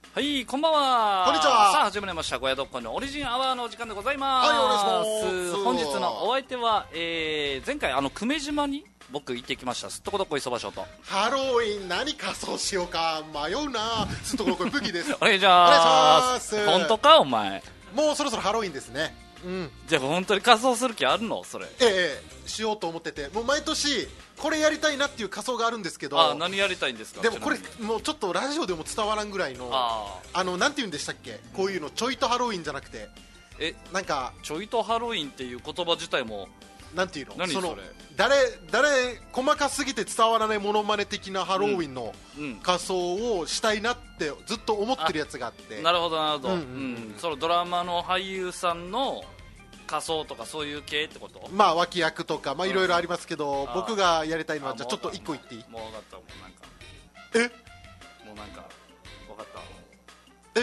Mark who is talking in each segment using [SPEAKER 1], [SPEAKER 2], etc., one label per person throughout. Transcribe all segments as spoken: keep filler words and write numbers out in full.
[SPEAKER 1] はい、こんばんは。
[SPEAKER 2] こんにちは。
[SPEAKER 1] さあ始まりましたゴヤドッコンのオリジンアワーのお時間でございます。
[SPEAKER 2] はい、お願いします。
[SPEAKER 1] 本日のお相手は、えー、前回あの久米島に僕行ってきました。すっとこどっこいそばしょうと。
[SPEAKER 2] ハロウィン何仮装しようか迷うな。すっとこどっこいブギです。
[SPEAKER 1] お願いします。
[SPEAKER 2] お願いします。
[SPEAKER 1] 本当かお前。
[SPEAKER 2] もうそろそろハロウィンですね。うん。
[SPEAKER 1] じゃあ本当に仮装する気あるのそれ。
[SPEAKER 2] ええしようと思ってて、もう毎年これやりたいなっていう仮装があるんですけど。
[SPEAKER 1] あ、何やりたいんですか。
[SPEAKER 2] でもこれもうちょっとラジオでも伝わらんぐらいの、ああのなんて言うんでしたっけ、こういうのちょいとハロウィンじゃなくて、
[SPEAKER 1] え
[SPEAKER 2] なんか
[SPEAKER 1] ちょいとハロウィンっていう言葉自体も
[SPEAKER 2] なんていうの、
[SPEAKER 1] 何それ、
[SPEAKER 2] その誰誰細かすぎて伝わらないモノマネ的なハロウィンの仮装をしたいなってずっと思ってるやつがあって、
[SPEAKER 1] なるほどなるほど、
[SPEAKER 2] うんうん
[SPEAKER 1] うん、そのドラマの俳優さんの仮装とかそういう系ってこと？
[SPEAKER 2] まあ脇役とかまあいろいろありますけど、
[SPEAKER 1] うん、
[SPEAKER 2] 僕がやりたいのはじゃあちょっと一個言っていい？
[SPEAKER 1] もう分かった。もうなんか
[SPEAKER 2] え
[SPEAKER 1] もうなんか分かった。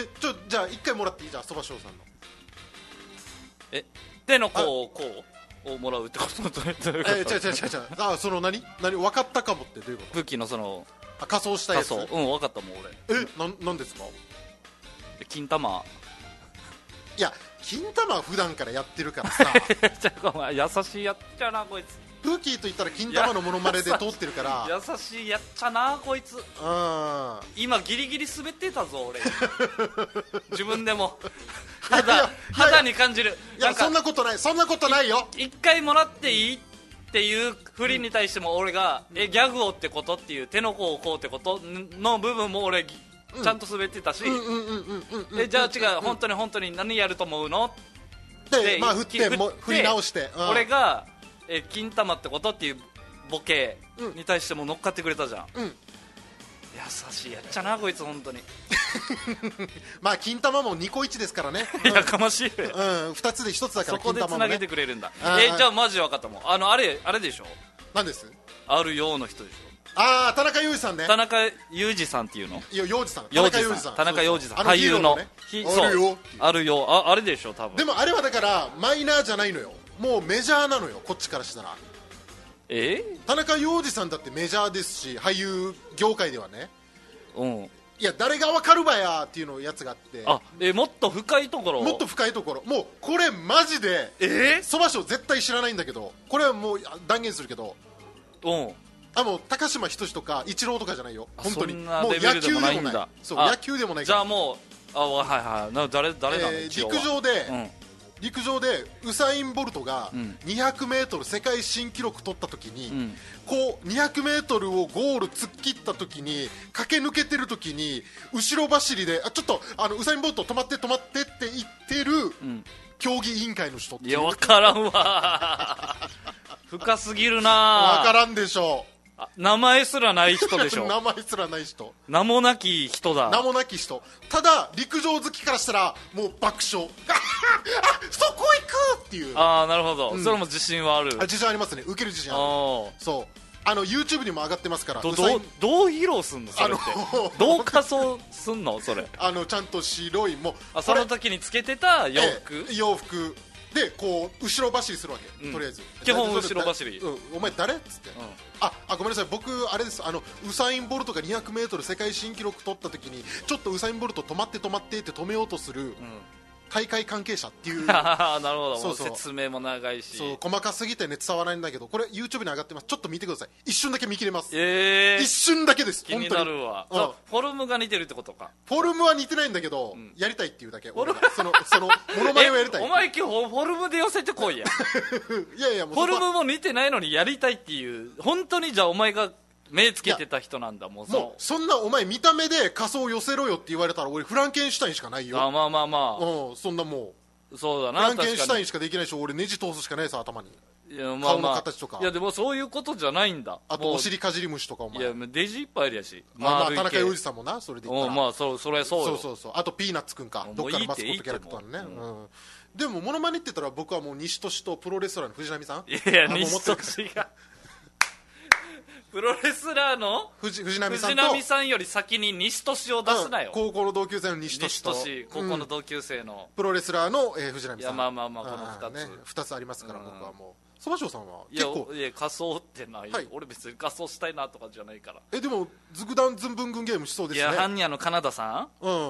[SPEAKER 2] えちょじゃあ一回もらっていい？じゃあそばしょうさんの
[SPEAKER 1] え手の甲をこうをもらうってこと？え
[SPEAKER 2] 違う違う違う違うあその何何分かったかもってどういうこと？
[SPEAKER 1] 空気のその
[SPEAKER 2] あ仮装したやつ？
[SPEAKER 1] 仮装、うん分かった。もう俺
[SPEAKER 2] えななんですか？
[SPEAKER 1] 金玉
[SPEAKER 2] いや金玉は普段からやってるからさ
[SPEAKER 1] じゃあお前優しいやっちゃなこいつ。
[SPEAKER 2] プーキーと言ったら金玉のモノマネで通ってるから
[SPEAKER 1] 優しいやっちゃなこいつ。うん今ギリギリ滑ってたぞ俺自分でも肌肌に感じる。
[SPEAKER 2] いやそんなことないそんなことないよ。
[SPEAKER 1] 一回もらっていいっていう振りに対しても俺が、うん、えギャグをってことっていう手の甲をこうってことの部分も俺ちゃんと滑ってたし、じゃあ違う、本当に本当に何やると思うの
[SPEAKER 2] で、まあ、振っても振り直して、
[SPEAKER 1] うん、俺がえ金玉ってことっていうボケに対しても乗っかってくれたじゃん、うん、優しいやっちゃなこいつ本当に
[SPEAKER 2] まあ金玉もにこいちですからね
[SPEAKER 1] やかましい、
[SPEAKER 2] うん、ふたつでひとつだから
[SPEAKER 1] そこでつなげてくれるんだ。
[SPEAKER 2] ね、
[SPEAKER 1] えじゃあマジ分かったもん。あのあれあれでしょ。
[SPEAKER 2] 何です？
[SPEAKER 1] あるようの人でしょ。
[SPEAKER 2] ああ田中裕二さんね。
[SPEAKER 1] 田中裕二さんっていうの？
[SPEAKER 2] いや裕二さん。
[SPEAKER 1] 田中裕二さん。田中裕二さん。俳優の。
[SPEAKER 2] あるよ。
[SPEAKER 1] あるよ。ああれでしょ多分。
[SPEAKER 2] でもあれはだからマイナーじゃないのよ。もうメジャーなのよこっちからしたら。
[SPEAKER 1] え？
[SPEAKER 2] 田中裕二さんだってメジャーですし俳優業界ではね。
[SPEAKER 1] うん。
[SPEAKER 2] いや誰がわかるばやっていうのやつがあって。
[SPEAKER 1] あえもっと深いところ。
[SPEAKER 2] もっと深いところ。もうこれマジで。
[SPEAKER 1] え？
[SPEAKER 2] そばしょ絶対知らないんだけど。これはもう断言するけど。
[SPEAKER 1] うん。
[SPEAKER 2] あもう高島仁とかイチローとかじゃないよ本当に。
[SPEAKER 1] もう野球でもないんだ。
[SPEAKER 2] そう野球でもないから。
[SPEAKER 1] じゃあもうあはいはいな誰誰なの、
[SPEAKER 2] えー、陸上で、うん、陸上でウサイン・ボルトがにひゃくメートル世界新記録取った時に、うん、こうにひゃくメートルをゴール突っ切った時に駆け抜けてる時に後ろ走りであちょっとあのウサイン・ボルト止まって止まってって言ってる、うん、競技委員会の人っていう。
[SPEAKER 1] いや分からんわ深すぎるな。
[SPEAKER 2] 分からんでしょう。
[SPEAKER 1] 名前すらない人でしょ
[SPEAKER 2] 名前すらない人。
[SPEAKER 1] 名もなき人だ。
[SPEAKER 2] 名もなき人。ただ陸上好きからしたらもう爆笑あそこ行くっていう。
[SPEAKER 1] ああなるほど、うん、それも自信はある。
[SPEAKER 2] あ自信ありますね。受ける自信ある。そうあの YouTube にも上がってますから。
[SPEAKER 1] どどうどう披露すんのそれってどう仮装すんのそれ
[SPEAKER 2] あのちゃんと白いもう
[SPEAKER 1] あその時につけてた洋服、
[SPEAKER 2] ええ、洋服でこう後ろ走りするわけ、うん、とりあえず
[SPEAKER 1] 基本後ろ走り、
[SPEAKER 2] うん、お前誰っつって、うん、ああごめんなさい僕あれですあのウサイン・ボルトが にひゃくメートル 世界新記録取った時にちょっとウサイン・ボルト止まって止まってって止めようとする、うん大会関係者っていう
[SPEAKER 1] なるほど。そうそう説明も長いし
[SPEAKER 2] そう細かすぎてね伝わらないんだけどこれ YouTube に上がってます。ちょっと見てください。一瞬だけ見切れます、
[SPEAKER 1] えー、
[SPEAKER 2] 一瞬だけです。
[SPEAKER 1] 気になるわ、うん、フォルムが似てるってことか。
[SPEAKER 2] フォルムは似てないんだけど、うん、やりたいっていうだけ。俺そのそのモノマネをやりたい。
[SPEAKER 1] お前今日フォルムで寄せてこいや
[SPEAKER 2] いやいやもう
[SPEAKER 1] フォルムも似てないのにやりたいっていう本当にじゃあお前が目つけてた人なんだ。もう そ,
[SPEAKER 2] もうそんなお前見た目で仮装寄せろよって言われたら俺フランケンシュタインしかないよ。
[SPEAKER 1] あまあまあまあ、
[SPEAKER 2] うん、そんなも
[SPEAKER 1] うそうだな。
[SPEAKER 2] フランケンシュタインしかできないし俺ネジ通すしかないさ頭に。
[SPEAKER 1] いや、まあまあ、
[SPEAKER 2] 顔の形とか。
[SPEAKER 1] いやでもそういうことじゃないんだ。
[SPEAKER 2] あとお尻かじり虫とかお前。
[SPEAKER 1] いやデジいっぱいあるやし。
[SPEAKER 2] まあ、まあ、田中裕二さんもなそれで言ったら。
[SPEAKER 1] まあそそれそうよ。
[SPEAKER 2] そうそうそう。あとピーナッツくんかどっかのマスコットキャラクターのね。うん、でもモノマネって言ったら僕はもう西俊とプロレスラーの藤波さん。
[SPEAKER 1] いや西俊がプロレスラーの 藤,
[SPEAKER 2] 藤波さんと
[SPEAKER 1] 藤波さんより先に西俊を出すなよ、
[SPEAKER 2] うん、高校の同級生の西俊と
[SPEAKER 1] 西俊高校の同級生の、
[SPEAKER 2] うん、プロレスラーの、えー、藤波さん。いや
[SPEAKER 1] まあまあまあこのふたつ、
[SPEAKER 2] ね、ふたつありますから、うん、僕はもうそばしょうさんは
[SPEAKER 1] 結
[SPEAKER 2] 構
[SPEAKER 1] いや仮装ってない、はい、俺別に仮装したいなとかじゃないから。
[SPEAKER 2] えでもズグダンズンブングンゲームしそうですね。
[SPEAKER 1] いやハンニャのカナダさ
[SPEAKER 2] ん、うん、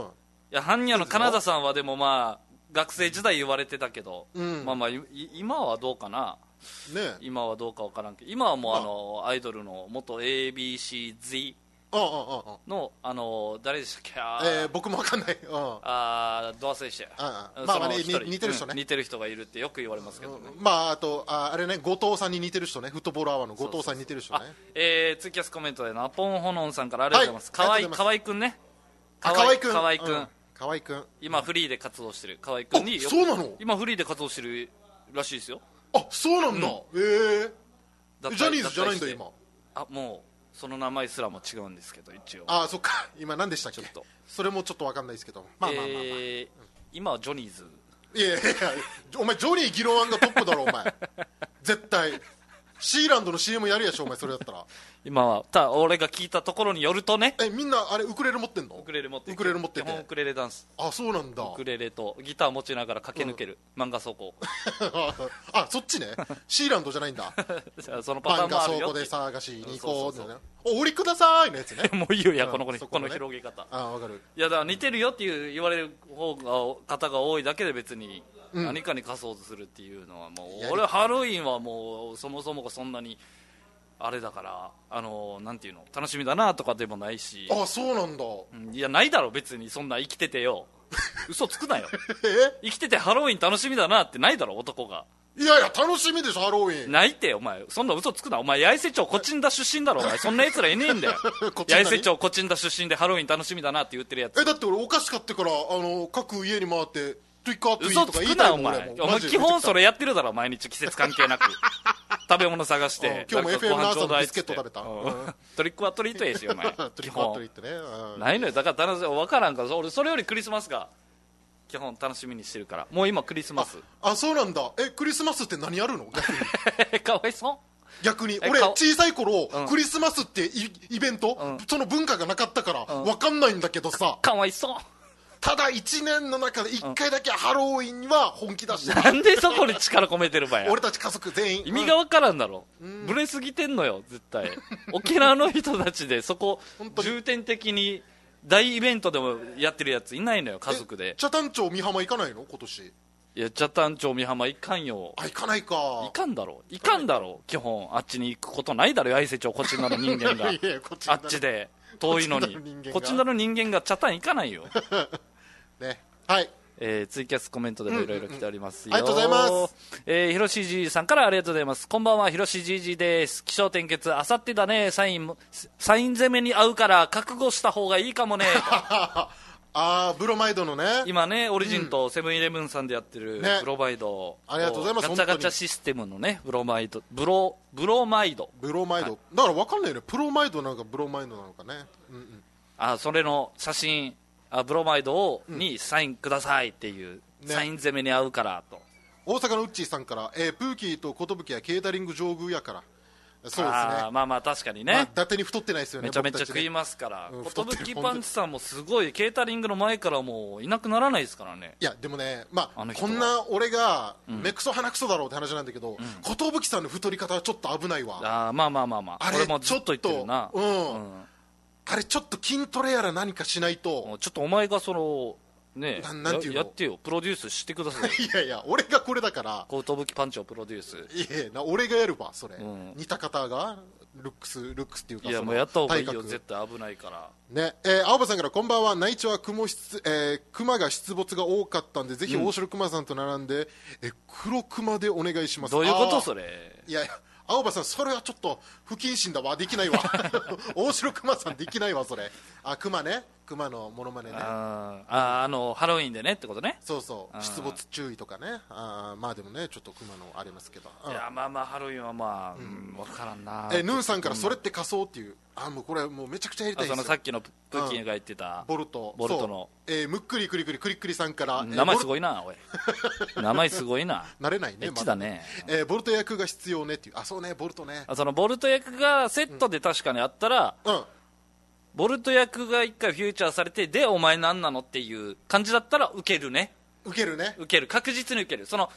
[SPEAKER 1] や般若の金田さんはでもまあ学生時代言われてたけど、
[SPEAKER 2] うん、
[SPEAKER 1] まあまあ今はどうかな、ね、今はどうか分からんけど、今はもうあのアイドルの元 エービーシーゼット のあの誰でしたっけ、あ、
[SPEAKER 2] えー、僕も分かんない、うん、
[SPEAKER 1] あど忘れして
[SPEAKER 2] ああまあまあ、ね、似てる人ね、
[SPEAKER 1] うん、似てる人がいるってよく言われますけどね、
[SPEAKER 2] うん、まああと あ, あれね後藤さんに似てる人ね、フットボールアワーの後藤さんに似てる人ね。
[SPEAKER 1] そうそうそう、えー、ツイキャスコメントでナポンホノンさんからありがとうございます。河、はい、河合くんね、
[SPEAKER 2] 河合くん、
[SPEAKER 1] 河合くん、うん、
[SPEAKER 2] 河合くん
[SPEAKER 1] 今フリーで活動してる河合くんに、
[SPEAKER 2] そうなの、
[SPEAKER 1] 今フリーで活動してるらしいですよ。
[SPEAKER 2] あ、そうなんだ、うん、えー、ジャニーズじゃないんだ今。
[SPEAKER 1] あ、もうその名前すらも違うんですけど、一応。
[SPEAKER 2] ああ、そっか、今何でしたっけ、それもちょっと分かんないですけど、まあまあまあ、まあ、えー
[SPEAKER 1] うん、今はジョニーズ。
[SPEAKER 2] いやいやいや、お前ジョニー・ギロワンがトップだろお前絶対シーランドの シーエム やるやし、お前それだったら。
[SPEAKER 1] 今はた俺が聞いたところによるとね、
[SPEAKER 2] え、みんなあれウクレレ持ってんの？
[SPEAKER 1] ウクレレ持って
[SPEAKER 2] ウクレレ持ってて、
[SPEAKER 1] 基本ウクレレダンス。
[SPEAKER 2] あ、そうなんだ。
[SPEAKER 1] ウクレレとギター持ちながら駆け抜ける、うん、漫画倉庫
[SPEAKER 2] あ、そっちねシーランドじゃないんだ
[SPEAKER 1] そのパターンもあるよ。
[SPEAKER 2] 漫画倉庫で探しに行こうってね、お売りくださいのやつね
[SPEAKER 1] もういいよ、いや、この子に、うん、この広げ方。
[SPEAKER 2] あ、分かる。
[SPEAKER 1] いやだから似てるよっていう言われる方が方が多いだけで、別に何かに仮装するっていうのはもう、うん、俺ハロウィンはもうそもそもがそんなにあれだから、あのなんていうの、楽しみだなとかでもないし。
[SPEAKER 2] あ、そうなんだ、
[SPEAKER 1] うん、いやないだろ別に、そんな生きててよ嘘つくなよ
[SPEAKER 2] え、
[SPEAKER 1] 生きててハロウィン楽しみだなってないだろ男が。
[SPEAKER 2] いやいや楽しみでしょハロウィン。
[SPEAKER 1] ないって、お前そんな嘘つくな。お前八重瀬町コチンダ出身だろお前そんな奴らいねえんだよ八重瀬町コチンダ出身でハロウィン楽しみだなって言ってるやつ。
[SPEAKER 2] え、だって俺お菓子買ってからあの各家に回ってトゥイカートゥイとか言い
[SPEAKER 1] たいもん。嘘つくなお前。お前基本それやってるだろ毎日、季節関係なく食べ物探して、
[SPEAKER 2] 今日も エフエム の朝のビスケット食べた、うん、
[SPEAKER 1] トリックはトリートやしお前
[SPEAKER 2] トリックはトリートね、
[SPEAKER 1] うん、ないのよ。だから楽しみ分からんから、俺それよりクリスマスが基本楽しみにしてるから。もう今クリスマス。
[SPEAKER 2] あ, あそうなんだ。え、クリスマスって何やるの逆に
[SPEAKER 1] かわいそう。
[SPEAKER 2] 逆に俺小さい頃、うん、クリスマスってイベント、うん、その文化がなかったから分かんないんだけどさ、
[SPEAKER 1] かわいそう。
[SPEAKER 2] ただいちねんの中でいっかいだけハロウィンには本気出してる、
[SPEAKER 1] うん、なんでそこに力込めてるばや
[SPEAKER 2] 俺たち家族全員
[SPEAKER 1] 意味が分からんだろ、うん、ブレすぎてんのよ絶対沖縄の人たちでそこ重点的に大イベントでもやってるやついないのよ家族で。
[SPEAKER 2] 北谷町美浜行かないの今年。
[SPEAKER 1] いや北谷町美浜行かんよ。
[SPEAKER 2] あ、行かないか。
[SPEAKER 1] 行かんだろ行かんだろ基本あっちに行くことないだろ八重瀬町こっちなの人間がいやあっちで遠いのにこっちなの人間が北谷行かないよ
[SPEAKER 2] ね、はい、
[SPEAKER 1] えー、ツイキャスコメントでもいろいろ来ておりますよ、
[SPEAKER 2] うんうんうん、ありがとうございます、
[SPEAKER 1] えー、ひろしじいさんからありがとうございます。こんばんは、ひろしじいじです起承転結あさってだね、サインサイン攻めに合うから覚悟した方がいいかもね
[SPEAKER 2] あーブロマイドのね
[SPEAKER 1] 今ねオリジンとセブンイレブンさんでやってるブロマイド、
[SPEAKER 2] ね、ありがとうございます。
[SPEAKER 1] ガチャガチャシステムのねブロマイドブロブロマイド
[SPEAKER 2] ブロマイド、はい、だから分かんないよね、プロマイドなのかブロマイドなのかね、うんうん、
[SPEAKER 1] あそれの写真あブロマイドを、うん、にサインくださいっていう、ね、サイン攻めに合うからと。
[SPEAKER 2] 大阪のウッチーさんから、えー、プーキーと寿はケータリング上宮やから。そうですね、
[SPEAKER 1] あまあまあ確かにね、まあ、伊
[SPEAKER 2] 達に太ってないですよね。
[SPEAKER 1] めちゃめちゃ食いますから、うん、寿パンチさんもすごいケータリングの前からもういなくならないですからね。
[SPEAKER 2] いやでもね、まあ、あこんな俺が目くそ鼻くそだろうって話なんだけど、うん、寿さんの太り方はちょっと危ないわ。
[SPEAKER 1] あまあまあまあまあ、あれもちょっと言ってるな、
[SPEAKER 2] うん、うん、あれちょっと筋トレやら何かしないと。
[SPEAKER 1] ちょっとお前がそのねえ、なんていうの や, やってよ、プロデュースしてください
[SPEAKER 2] いやいや俺がこれだから
[SPEAKER 1] 寿パンチをプロデュース。
[SPEAKER 2] いやな俺がやるわそれ、うん、似た方がルックスルックスっていうか、
[SPEAKER 1] いやもうやった方がいいよ絶対危ないから
[SPEAKER 2] ね。えー、青葉さんからこんばんは、内地は雲出、えー、熊が出没が多かったんでぜひ大城熊さんと並んで、うん、え黒熊でお願いします。
[SPEAKER 1] どういうことそれ。
[SPEAKER 2] いやいや青葉さんそれはちょっと不謹慎だわ、できないわ大城熊さんできないわそれ。あ熊ね、熊のモノマネね。
[SPEAKER 1] あああのハロウィンでねってことね。
[SPEAKER 2] そうそう出没注意とかね。あまあでもねちょっと熊のありますけど、
[SPEAKER 1] いやまあまあハロウィンはまあ、うん、分からんな。
[SPEAKER 2] えヌーンさんからそれって仮装っていう、あもうこれもうめちゃくちゃやりたいですよ。
[SPEAKER 1] そのさっきのプッキーが言ってた、
[SPEAKER 2] うん、ボルト
[SPEAKER 1] ボルトの、
[SPEAKER 2] えー、むっくりくりくりくりくりさんから、
[SPEAKER 1] 名前すごいなおい名前すごいな
[SPEAKER 2] 慣れないね。
[SPEAKER 1] エッチだね、
[SPEAKER 2] まえー、ボルト役が必要ねっていう。あそうねボルトね。
[SPEAKER 1] あそのボルト役がセットで確かにあったら、うん、うんボルト役が一回フューチャーされてでお前何なのっていう感じだったらウケるね。
[SPEAKER 2] ウケるね。
[SPEAKER 1] ウケる確実にウケる。その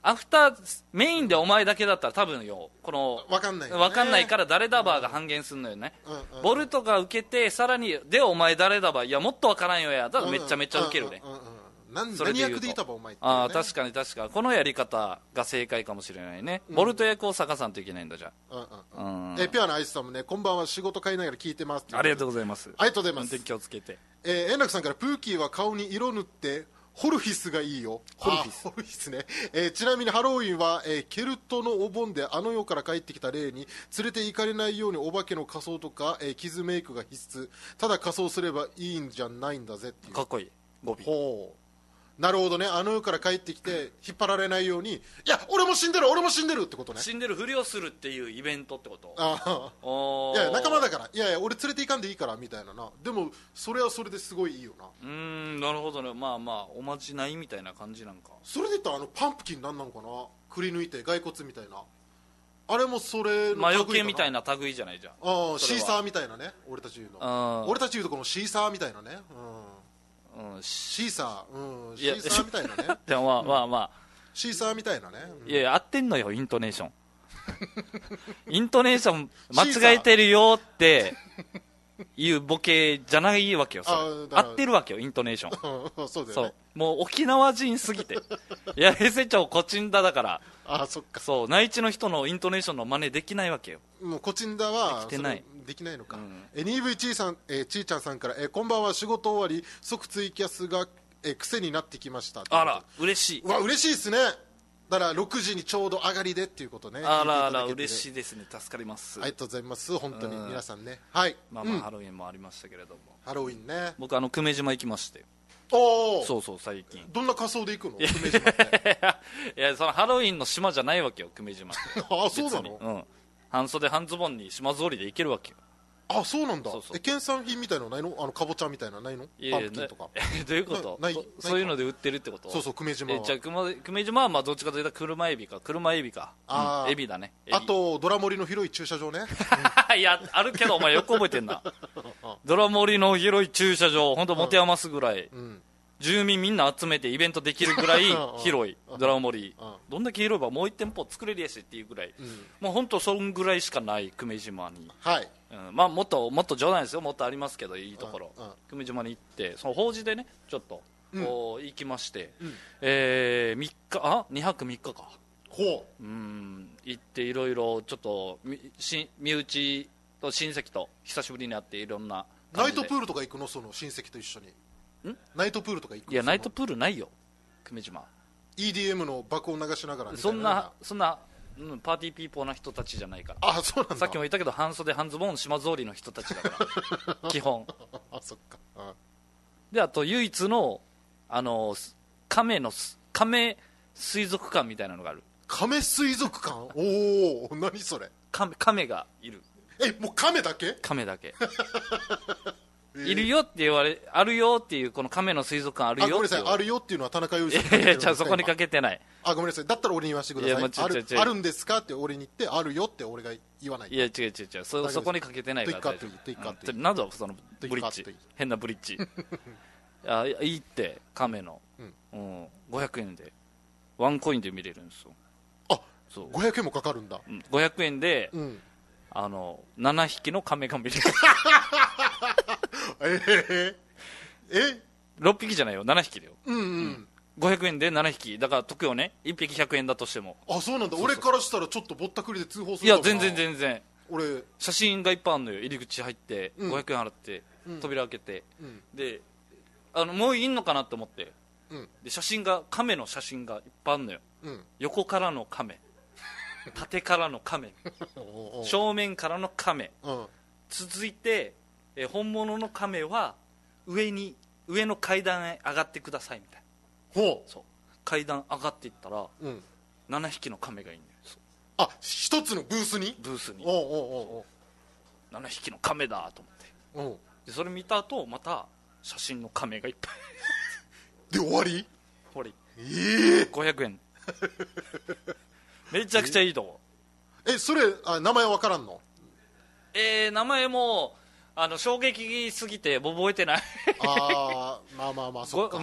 [SPEAKER 1] アフターメインでお前だけだったら多分よこの
[SPEAKER 2] 分かんない、ね、
[SPEAKER 1] 分かんないから誰だバーが半減するのよね、
[SPEAKER 2] うんうんうん、
[SPEAKER 1] ボルトが受けてさらにでお前誰だバーいやもっと分からんよやだからめっちゃめっちゃ受けるね、
[SPEAKER 2] うんうんうんうん何, 何役でいたばお前って、ね、
[SPEAKER 1] ああ確かに確かにこのやり方が正解かもしれないね、うん、ボルト役を探さんといけないんだじゃあ、
[SPEAKER 2] うんうんうん、えピュアなアイスさんもねこんばんは仕事帰りながら聞いてます
[SPEAKER 1] ありがとうございます
[SPEAKER 2] ありがとうございます
[SPEAKER 1] 運転気をつけて、
[SPEAKER 2] えー、円楽さんからプーキーは顔に色塗ってホルフィスがいいよ
[SPEAKER 1] ホルフィス
[SPEAKER 2] ホルフィスね、えー、ちなみにハロウィンは、えー、ケルトのお盆であの世から帰ってきた霊に連れて行かれないようにお化けの仮装とか、えー、傷メイクが必須ただ仮装すればいいんじゃないんだぜっていう
[SPEAKER 1] かっこいい語尾
[SPEAKER 2] ほうなるほどねあの世から帰ってきて引っ張られないようにいや俺も死んでる俺も死んでるってことね
[SPEAKER 1] 死んでるふりをするっていうイベントってこと
[SPEAKER 2] ああいやいや仲間だからいやいや俺連れて行かんでいいからみたいななでもそれはそれですごいいいよな
[SPEAKER 1] うーんなるほどねまあまあおまじないみたいな感じなんか
[SPEAKER 2] それで言ったらあのパンプキンなんなのかなくり抜いて骸骨みたいなあれもそれの
[SPEAKER 1] 魔除けみたいな類じゃないじゃん
[SPEAKER 2] あシーサーみたいなね俺たち言うの俺たち言うとこのシーサーみたいなねうんうん、シーサー、うん、シーサーみたいなね
[SPEAKER 1] でもまあまあまあ
[SPEAKER 2] シーサーみたいなね、
[SPEAKER 1] うん、いやいや合ってんのよイントネーションイントネーション間違えてるよっていうボケじゃないわけよそれ合ってるわけよイントネーション
[SPEAKER 2] そうだよね
[SPEAKER 1] そうもう沖縄人すぎていや平成町コチンダだから
[SPEAKER 2] あそっか
[SPEAKER 1] そう内地の人のイントネーションの真似できないわけよ
[SPEAKER 2] もうコチンダは
[SPEAKER 1] できてない
[SPEAKER 2] できないのか、うん、
[SPEAKER 1] え
[SPEAKER 2] エヌイーブイ ちーさん、えー、ちーちゃんさんから、えー、こんばんは仕事終わり即ツイキャスが、えー、癖になってきました
[SPEAKER 1] あら嬉しいう
[SPEAKER 2] わ嬉しいですねだからろくじにちょうど上がりでっていうことね
[SPEAKER 1] あらあら嬉しいですね助かります
[SPEAKER 2] ありがとうございます本当に皆さんねはい
[SPEAKER 1] まあまあ、うん、ハロウィンもありましたけれども
[SPEAKER 2] ハロウィンね
[SPEAKER 1] 僕あの久米島行きまして
[SPEAKER 2] お
[SPEAKER 1] そうそう最近
[SPEAKER 2] どんな仮装で行くの久米島って
[SPEAKER 1] いやそのハロウィンの島じゃないわけよ久米島って
[SPEAKER 2] ああそうなの
[SPEAKER 1] うん半袖半ズボンに島ぞりで行けるわけよ
[SPEAKER 2] あそうなんだ
[SPEAKER 1] そうそう
[SPEAKER 2] え県産品みたいなのないのあのかぼちゃみたいなのないの
[SPEAKER 1] いやいや
[SPEAKER 2] パンプキンとか
[SPEAKER 1] どういうこと
[SPEAKER 2] ない
[SPEAKER 1] そそういうので売ってるってこと
[SPEAKER 2] そうそう久米島は
[SPEAKER 1] えじゃあ久米島はまあどっちかというと車エビか車エビかあ、うん、エビだね
[SPEAKER 2] あとドラモリの広い駐車場ね
[SPEAKER 1] いやあるけどお前よく覚えてんなドラモリの広い駐車場本当持て余すぐらい、うんうん住民みんな集めてイベントできるぐらい広いドラモリどんだけ広いばもう一店舗作れるやしっていうぐらい、うん、もう本当そんぐらいしかない久米島に、
[SPEAKER 2] はい
[SPEAKER 1] うん、まあもっともっと冗談ですよもっとありますけどいいところ久米島に行ってその法事でねちょっとこう行きまして、うんえー、みっかあにはくみっかか
[SPEAKER 2] ほ
[SPEAKER 1] ううん行っていろいろちょっとし身内と親戚と久しぶりに会っていろんな
[SPEAKER 2] ナイトプールとか行くのその親戚と一緒にんナイトプールとか行く
[SPEAKER 1] いやナイトプールないよ久米島
[SPEAKER 2] イーディーエム の爆音流しながらみたいな
[SPEAKER 1] そんなそんな、うん、パーティーピーポーな人たちじゃないから
[SPEAKER 2] あそうなんだ
[SPEAKER 1] さっきも言ったけど半袖半ズボン島ぞうりの人たちだから基本
[SPEAKER 2] あそっかあ
[SPEAKER 1] であと唯一のあの亀の亀水族館みたいなのがある
[SPEAKER 2] 亀水族館おお何それ
[SPEAKER 1] 亀, 亀がいる
[SPEAKER 2] えもう亀だけ
[SPEAKER 1] 亀だけいるよって言われあるよっていうこの亀の水族館あるよって
[SPEAKER 2] あごめんなさいあるよっていうのは田中裕二
[SPEAKER 1] さんいやいやそこにかけてない
[SPEAKER 2] あごめんなさいだったら俺に言わせてくださいいあるあるんですかって俺に言ってあるよって俺が言わない
[SPEAKER 1] いや違う違う違う そ, そこにかけてないから大丈夫なんだそのブリッジ変なブリッジあいいって亀の、うんうん、ごひゃくえんでワンコインで見れるんですよ
[SPEAKER 2] あそうごひゃくえんもかかるんだ、
[SPEAKER 1] うん、ごひゃくえんで、うんあのななひきの亀が見れる
[SPEAKER 2] えー、え
[SPEAKER 1] ろっぴきじゃないよななひきだよ、
[SPEAKER 2] うんうんうん、
[SPEAKER 1] ごひゃくえんでななひきだから得よねいっぴきひゃくえんだとしても
[SPEAKER 2] あそうなんだそうそう俺からしたらちょっとぼったくりで通報する
[SPEAKER 1] いや全然全然
[SPEAKER 2] 俺
[SPEAKER 1] 写真がいっぱいあるのよ入り口入って、うん、ごひゃくえん払って、うん、扉開けて、うん、であのもういんのかなと思って、うん、で写真が亀の写真がいっぱいあるのよ、うん、横からの亀縦からの亀正面からの亀、うん、続いてえ本物の亀は上に上の階段へ上がってくださいみたいなほうそう階段上がっていったら、うん、ななひきの亀がいいんだよ
[SPEAKER 2] あ一つのブースに
[SPEAKER 1] ブースに
[SPEAKER 2] おうおうお
[SPEAKER 1] うななひきの亀だと思っておでそれ見た後また写真の亀がいっぱい
[SPEAKER 2] で終わり
[SPEAKER 1] 終わり
[SPEAKER 2] ええー、
[SPEAKER 1] ごひゃくえんめちゃくちゃいいとこ
[SPEAKER 2] えそれあ名前わからんの
[SPEAKER 1] えー、名前もあの衝撃すぎて覚えてない
[SPEAKER 2] ああまあまあまあそっか、
[SPEAKER 1] うん、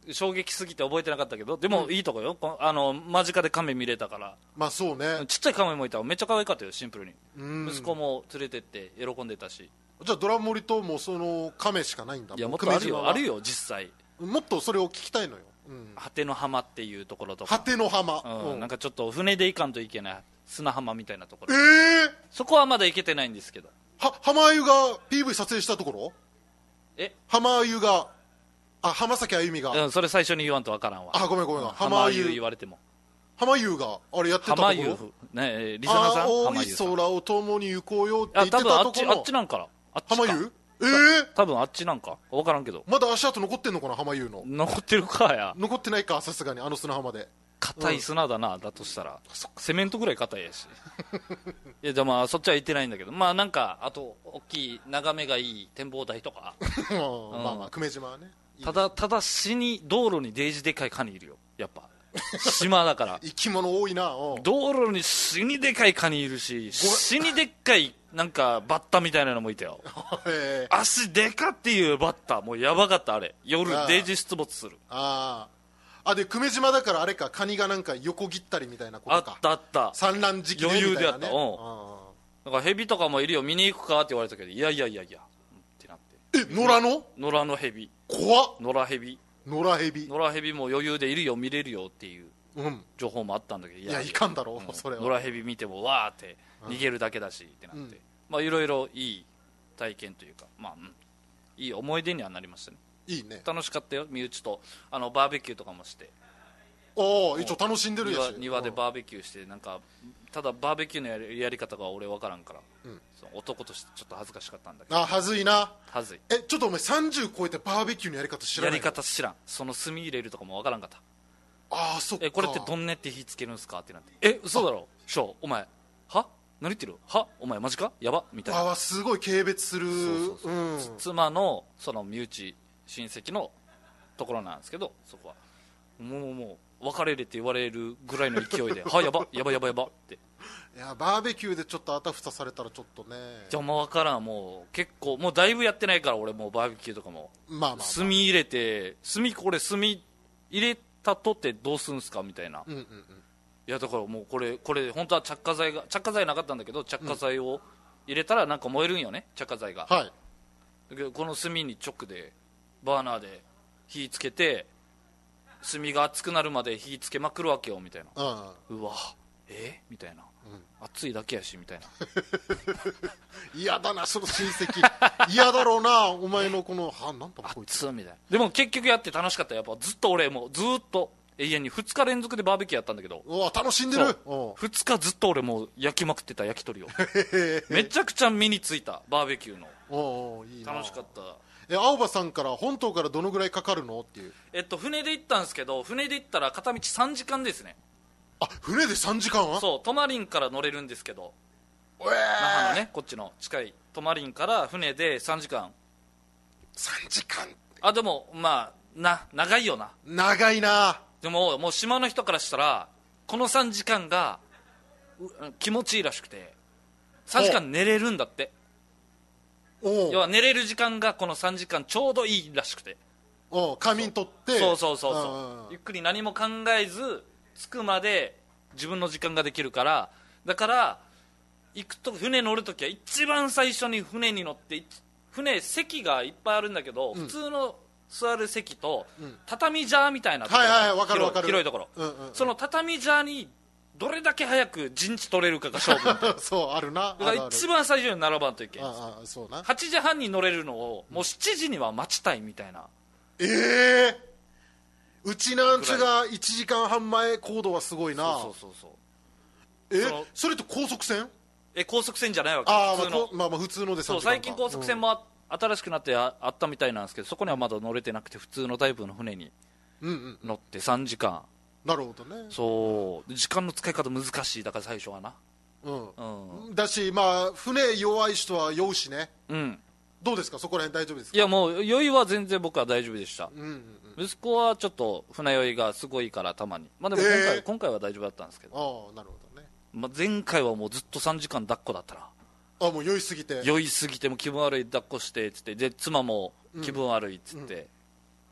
[SPEAKER 1] 衝撃すぎて覚えてなかったけどでもいいとこよ、こあの間近で亀見れたから。
[SPEAKER 2] まあそうね、
[SPEAKER 1] ちっちゃい亀もいたらめっちゃ可愛かったよシンプルに。
[SPEAKER 2] うん、
[SPEAKER 1] 息子も連れてって喜んでたし。
[SPEAKER 2] じゃあドラモリともその亀しかないんだ。
[SPEAKER 1] いやもっとあるよあるよ実際。
[SPEAKER 2] もっとそれを聞きたいのよ、うん、
[SPEAKER 1] 果ての浜っていうところとか。
[SPEAKER 2] 果ての浜、
[SPEAKER 1] うん、なんかちょっと船で行かんといけない砂浜みたいなところ。
[SPEAKER 2] えー、
[SPEAKER 1] そこはまだ行けてないんですけど。
[SPEAKER 2] は浜湯が ピーブイ 撮影したところ。
[SPEAKER 1] え
[SPEAKER 2] 浜湯があ浜崎あゆみが、
[SPEAKER 1] うん、それ最初に言わんとわからんわ。
[SPEAKER 2] あごめんごめん、
[SPEAKER 1] うん、浜湯言われても
[SPEAKER 2] 浜湯があれやってたところ。浜湯
[SPEAKER 1] ね、リサナさん
[SPEAKER 2] 青い空を共に行こうよって言ってたところ。
[SPEAKER 1] あ多分あっちあっちなんからあっちか
[SPEAKER 2] 浜湯。えー、
[SPEAKER 1] 多分あっちなんか分からんけど。
[SPEAKER 2] まだ足跡残ってんのかな浜湯の。
[SPEAKER 1] 残ってるかや。
[SPEAKER 2] 残ってないかさすがにあの砂浜で。
[SPEAKER 1] 硬い砂だな、うん、だとしたらセメントぐらい硬いやしいやでもまあそっちは行ってないんだけど、まあなんかあと大きい眺めがいい展望台とか
[SPEAKER 2] うん、まあまあ久米島はね。
[SPEAKER 1] ただただ死に道路にデージでかいカニいるよやっぱ島だから
[SPEAKER 2] 生き物多いな。
[SPEAKER 1] 道路に死にでかいカニいるし死にでっかいなんかバッタみたいなのもいたよ足でかっていうバッタもうやばかった。あれ夜デージ出没する。
[SPEAKER 2] ああで久米島だからあれかカニがなんか横切ったりみたいなことか。
[SPEAKER 1] あったあった
[SPEAKER 2] 産卵時期でみたいな、ね、
[SPEAKER 1] 余裕であった。うんだからヘビとかもいるよ見に行くかって言われたけどいやいやいやいやってなって。
[SPEAKER 2] え野良の
[SPEAKER 1] 野良のヘビ
[SPEAKER 2] 怖っ。
[SPEAKER 1] 野良ヘビ
[SPEAKER 2] 野良ヘビ
[SPEAKER 1] 野良ヘビも余裕でいるよ見れるよっていう
[SPEAKER 2] うん
[SPEAKER 1] 情報もあったんだけど、
[SPEAKER 2] いやいかんだろう、
[SPEAKER 1] うん、
[SPEAKER 2] それは。
[SPEAKER 1] 野良ヘビ見てもわーって逃げるだけだしってなって、うん、まあいろいろいい体験というか、まあ、うん、いい思い出にはなりましたね。
[SPEAKER 2] いいね。
[SPEAKER 1] 楽しかったよ身内とあのバーベキューとかもして。
[SPEAKER 2] おお一応楽しんでるやし
[SPEAKER 1] 庭, 庭でバーベキューしてなんかただバーベキューのや り, やり方が俺分からんから、うん、その男としてちょっと恥ずかしかったんだけど。
[SPEAKER 2] あはずいな。
[SPEAKER 1] はずい。
[SPEAKER 2] えちょっとお前さんじゅう超えてバーベキューのやり方知らないの。
[SPEAKER 1] やり方知らん。その炭入れるとかも分からんかった。
[SPEAKER 2] ああそっか。
[SPEAKER 1] えこれってどんねって火つけるんすかってなってえ嘘だろしょお前は何言ってるはお前マジかやばみたいな。
[SPEAKER 2] ああすごい軽蔑する。そうそうそう、
[SPEAKER 1] うん、妻のその身内親戚のところなんですけどそこはもうもう別れるって言われるぐらいの勢いではやばやばやばやばって。
[SPEAKER 2] いやバーベキューでちょっとあたふたされたらちょっとね。
[SPEAKER 1] じゃあもう分からん。もう結構もうだいぶやってないから俺もうバーベキューとかも、まあまあ、まあ、炭入れて炭これ炭入れたとってどうすんすかみたいな、うんうんうん、いやだからもうこれこれ本当は着火剤が着火剤なかったんだけど着火剤を入れたらなんか燃えるんよね着火剤が、はい、だけどこの炭に直でバーナーで火つけて炭が熱くなるまで火つけまくるわけよみたいな、うん、うわえみたいな、うん、熱いだけやしみたいな
[SPEAKER 2] 嫌だなその親戚嫌だろうなお前のこのはなんだこいつ
[SPEAKER 1] みたいな。でも結局やって楽しかった。やっぱずっと俺もうずっと永遠にふつか連続でバーベキューやったんだけど。
[SPEAKER 2] うわ楽しんでる。
[SPEAKER 1] ふつかずっと俺もう焼きまくってた焼き鳥をめちゃくちゃ身についたバーベキューの。おいいな楽しかった。
[SPEAKER 2] え青葉さんから本島からどのぐらいかかるのっていう。
[SPEAKER 1] えっと船で行ったんですけど船で行ったら片道さんじかんですね。
[SPEAKER 2] あ船でさんじかんは
[SPEAKER 1] そうトマリンから乗れるんですけど、えー、那覇のねこっちの近いトマリンから船でさんじかん。
[SPEAKER 2] さんじかん
[SPEAKER 1] あでもまあな長いよな。
[SPEAKER 2] 長いな。
[SPEAKER 1] でももう島の人からしたらこのさんじかんが気持ちいいらしくてさんじかん寝れるんだって。要は寝れる時間がこのさんじかんちょうどいいらしくて
[SPEAKER 2] お仮眠取って
[SPEAKER 1] そうそうそうそうゆっくり何も考えず着くまで自分の時間ができるから。だから行くと船乗るときは一番最初に船に乗って船席がいっぱいあるんだけど、うん、普通の座る席と、うん、畳ジャーみたいなところ、
[SPEAKER 2] はいはい、分かる分かる
[SPEAKER 1] 広いところ、うんうんうん、その畳ジャーにどれだけ早く陣地取れるかが勝負
[SPEAKER 2] そうあるな。
[SPEAKER 1] だから一番最初に並ばんといけん。
[SPEAKER 2] ああそうな。
[SPEAKER 1] はちじはんに乗れるのをもうしちじには待ちたいみたいな。
[SPEAKER 2] ええー、うちなんちゅがいちじかんはん前行動はすごいな。
[SPEAKER 1] そうそうそうそう。
[SPEAKER 2] えそ, それと高速船
[SPEAKER 1] え高速船じゃないわけ。
[SPEAKER 2] あ、普通の、まあ、まあ普通ので
[SPEAKER 1] そう最近高速船も、うん、新しくなって あ, あったみたいなんですけどそこにはまだ乗れてなくて普通のタイプの船に乗ってさんじかん、うんうん
[SPEAKER 2] なるほどね。
[SPEAKER 1] そう時間の使い方難しいだから最初はな、
[SPEAKER 2] うんうん、だしまあ船弱い人は酔うしね。うんどうですかそこら辺大丈夫ですか。
[SPEAKER 1] いやもう酔いは全然僕は大丈夫でした、うんうんうん、息子はちょっと船酔いがすごいからたまにまあでも今回、えー、今回は大丈夫だったんですけど。
[SPEAKER 2] ああなるほどね、
[SPEAKER 1] まあ、前回はもうずっとさんじかん抱っこだったら
[SPEAKER 2] あもう酔いすぎて
[SPEAKER 1] 酔いすぎても気分悪い抱っこしてっつってで妻も気分悪いっつって、うんうん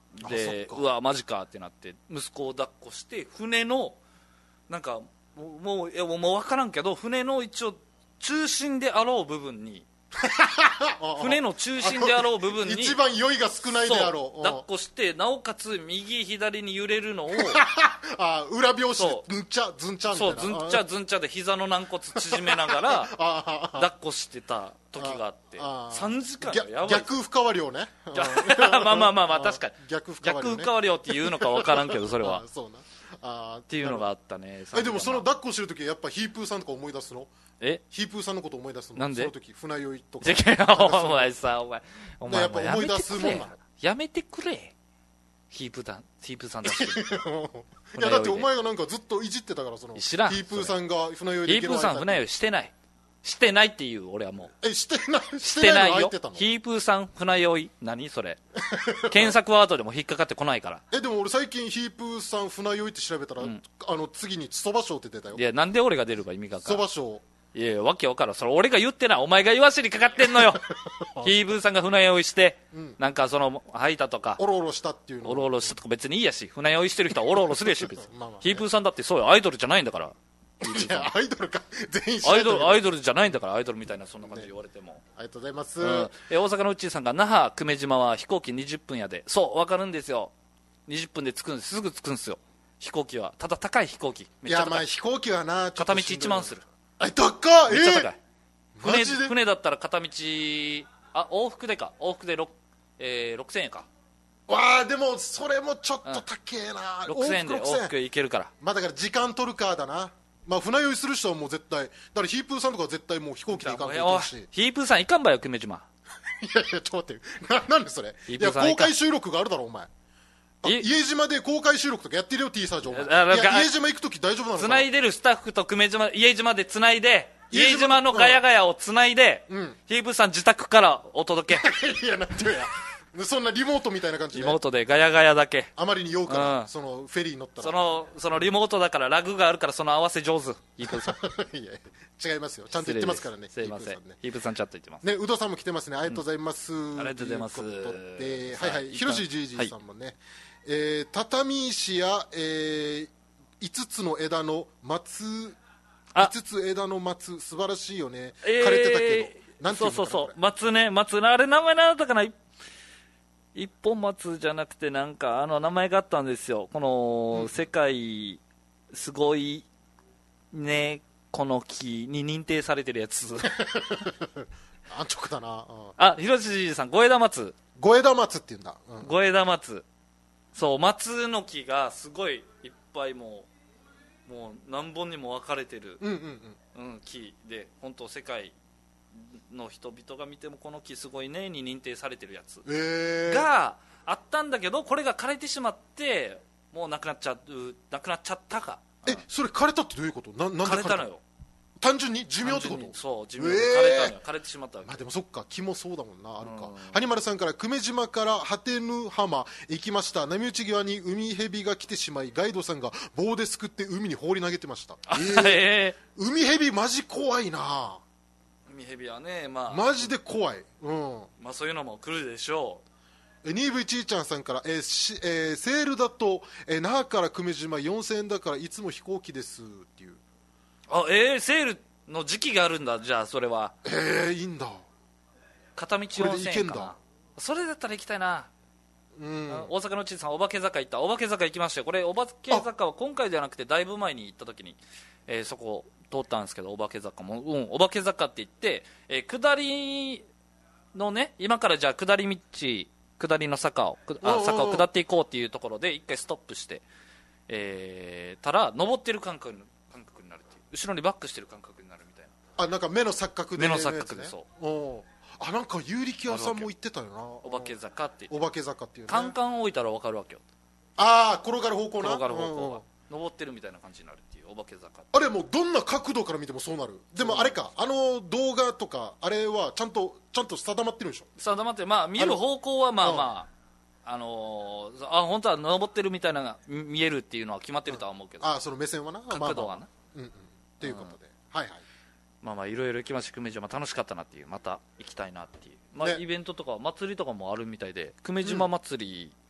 [SPEAKER 1] でうわマジかってなって息子を抱っこして船のなんかもうもういやもう分からんけど船の一応中心であろう部分に船の中心であろう部分に
[SPEAKER 2] 一番酔いが少ないであろう
[SPEAKER 1] 抱っこしてなおかつ右左に揺れるのを
[SPEAKER 2] あ裏拍子でズンチャズンチャみたいな
[SPEAKER 1] そうズンチャズンチャで膝の軟骨縮めながら抱っこしてた時があってさんじかんやばい
[SPEAKER 2] 逆深割りをね
[SPEAKER 1] まあまあまあまあ確かに
[SPEAKER 2] 逆深割り、ね、
[SPEAKER 1] 逆深割りをっていうのか分からんけどそれは
[SPEAKER 2] そうなあ
[SPEAKER 1] っていうのがあったね。
[SPEAKER 2] えでもその抱っこしてる時やっぱヒープーさんとか思い出すの？
[SPEAKER 1] え
[SPEAKER 2] ヒープーさんのこと思い出すの？
[SPEAKER 1] なんで
[SPEAKER 2] その時船酔いとか
[SPEAKER 1] お前さお前お前
[SPEAKER 2] やっぱ思い出すもんなの？
[SPEAKER 1] やめてくれヒープーヒープーさんだしい
[SPEAKER 2] やだってお前がなんかずっといじってたからその
[SPEAKER 1] 知らん
[SPEAKER 2] ヒープーさんが船酔いで
[SPEAKER 1] ヒープーさん船酔いしてないしてないっていう俺はもう
[SPEAKER 2] えしてない
[SPEAKER 1] してないよヒープーさん船酔い何それ検索ワードでも引っかかってこないから
[SPEAKER 2] えでも俺最近ヒープーさん船酔いって調べたら、うん、あの次にそば賞って出たよ。
[SPEAKER 1] いやなんで俺が出るか意味が分からん
[SPEAKER 2] そば賞
[SPEAKER 1] いやいやわけわからんそれ俺が言ってないお前が言わしにかかってんのよヒープーさんが船酔いして、うん、なんかその吐いたとか
[SPEAKER 2] オロオロしたっていうの
[SPEAKER 1] オロオロしたとか別にいいやし船酔いしてる人はオロオロするやし別にまあまあ、ね、ヒープーさんだってそうよアイドルじゃないんだから
[SPEAKER 2] いやアイドルか全員
[SPEAKER 1] アイドルアイドルじゃないんだからアイドルみたいなそんな感じで言われても、ね、
[SPEAKER 2] ありがとうございます、
[SPEAKER 1] うん、え大阪のうっちーさんが那覇久米島は飛行機にじゅっぷんやでそう分かるんですよにじゅっぷんで着くんですすぐ着くんですよ飛行機はただ高い飛行機めっちゃ高い
[SPEAKER 2] いやまあ飛行機はな
[SPEAKER 1] 片道いちまんする
[SPEAKER 2] え高っ
[SPEAKER 1] めっちゃ高い、えー、
[SPEAKER 2] 船,
[SPEAKER 1] 船だったら片道あ往復でか往復で、えー、ろくせんえんか
[SPEAKER 2] わあでもそれもちょっと高えな、
[SPEAKER 1] うん、ろくせんえんで往復行けるから
[SPEAKER 2] まあだから時間取るかだなまあ船酔いする人はもう絶対だからヒープーさんとかは絶対もう飛行機で行かんといけないし
[SPEAKER 1] ヒープーさん行かんばよ久米島
[SPEAKER 2] いやいやちょっと待ってななんでそれいや公開収録があるだろお前家島で公開収録とかやってるよ T サージお前いや家島行くとき大丈夫なのか
[SPEAKER 1] 繋いでるスタッフと久米島家島で繋いで家島のガヤガヤを繋いで、うん、ヒープーさん自宅からお届け
[SPEAKER 2] いやなんていうやそんなリモートみたいな感じで
[SPEAKER 1] リモートでガヤガヤだけ
[SPEAKER 2] あまりに酔うから、うん、そのフェリー乗ったら
[SPEAKER 1] そのそのリモートだからラグがあるからその合わせ上手ヒープーさん
[SPEAKER 2] いや違いますよちゃんと言ってますからね
[SPEAKER 1] すいませんヒープーさんちゃんと言ってます
[SPEAKER 2] ねうどさんも来てますねありがとうございます、
[SPEAKER 1] うん、ありがとうございます
[SPEAKER 2] ではいはいひろしじいじいさんもね、はいえー、畳石や、えー、いつつの枝の松いつつ枝の松素晴らしいよね、えー、枯れてたけどなんていうのかなそうそう
[SPEAKER 1] そう松ね松あれ名前なんだったかな一本松じゃなくてなんかあの名前があったんですよこの、うん、世界すごいねこの木に認定されてるやつ
[SPEAKER 2] 安直だな、うん、
[SPEAKER 1] あ広瀬じいさん五枝松
[SPEAKER 2] 五枝松って言うんだ、
[SPEAKER 1] うん、五枝松そう松の木がすごいいっぱいもうもう何本にも分かれてる、
[SPEAKER 2] うんうんうん
[SPEAKER 1] うん、木で本当世界の人々が見てもこの木すごいねに認定されてるやつがあったんだけどこれが枯れてしまってもうなくなっちゃうなくなっちゃったか
[SPEAKER 2] えそれ枯れたってどういうことななんで枯れた
[SPEAKER 1] 枯れたのよ
[SPEAKER 2] 単純に寿命ってこと
[SPEAKER 1] そう寿命で枯れたのよ、えー、枯れてしまったわけ、
[SPEAKER 2] まあ、でもそっか木もそうだもんなあるかハニマルさんから久米島から果てぬ浜行きました波打ち際に海蛇が来てしまいガイドさんが棒ですくって海に放り投げてました、えーえー、海蛇マジ怖いな
[SPEAKER 1] 海蛇はね、まあ、
[SPEAKER 2] マジで怖い、うん
[SPEAKER 1] まあ、そういうのも来るでしょ
[SPEAKER 2] う。ニーブイちーちゃんさんから、えーしえー、セールだと、えー、那覇から久米島よんせんえんだからいつも飛行機ですっていう
[SPEAKER 1] あえー、セールの時期があるんだじゃあそれは
[SPEAKER 2] えー、いいんだ
[SPEAKER 1] 片道よんせんえんかなそれだったら行きたいな、うん、大阪のちいさんお化け坂行ったお化け坂行きましたよこれお化け坂は今回じゃなくてだいぶ前に行った時に、えー、そこ通ったんですけどお化け坂も、うん、お化け坂って言って、えー、下りのね今からじゃあ下り道下りの坂をあ坂を下っていこうっていうところで一回ストップして、えー、たら登ってる感覚感覚になるっていう後ろにバックしてる感覚になるみたいな
[SPEAKER 2] あなんか目の錯覚で、
[SPEAKER 1] ね、目の錯覚でそう
[SPEAKER 2] おあなんか有力屋さんも言ってたよな
[SPEAKER 1] お化け坂って
[SPEAKER 2] お化け坂っていう、ね、
[SPEAKER 1] カンカン置いたら分かるわけよ
[SPEAKER 2] ああ転がる方向な
[SPEAKER 1] 転がる方向が登ってるみたいな感じになるっていうお化け坂
[SPEAKER 2] あれもうどんな角度から見てもそうなるでもあれかあの動画とかあれはちゃんとちゃんと定まってるんでしょ
[SPEAKER 1] 定まってまあ見る方向はまあまああのー、あ本当は登ってるみたいなのが見えるっていうのは決まってるとは思うけど
[SPEAKER 2] ああその目線はな
[SPEAKER 1] 角度はな、
[SPEAKER 2] まあまあ、うんうんということで、うん、はいはい
[SPEAKER 1] まあまあいろいろ行きました久米島楽しかったなっていうまた行きたいなっていう、まあね、イベントとか祭りとかもあるみたいで久米島祭り、うん、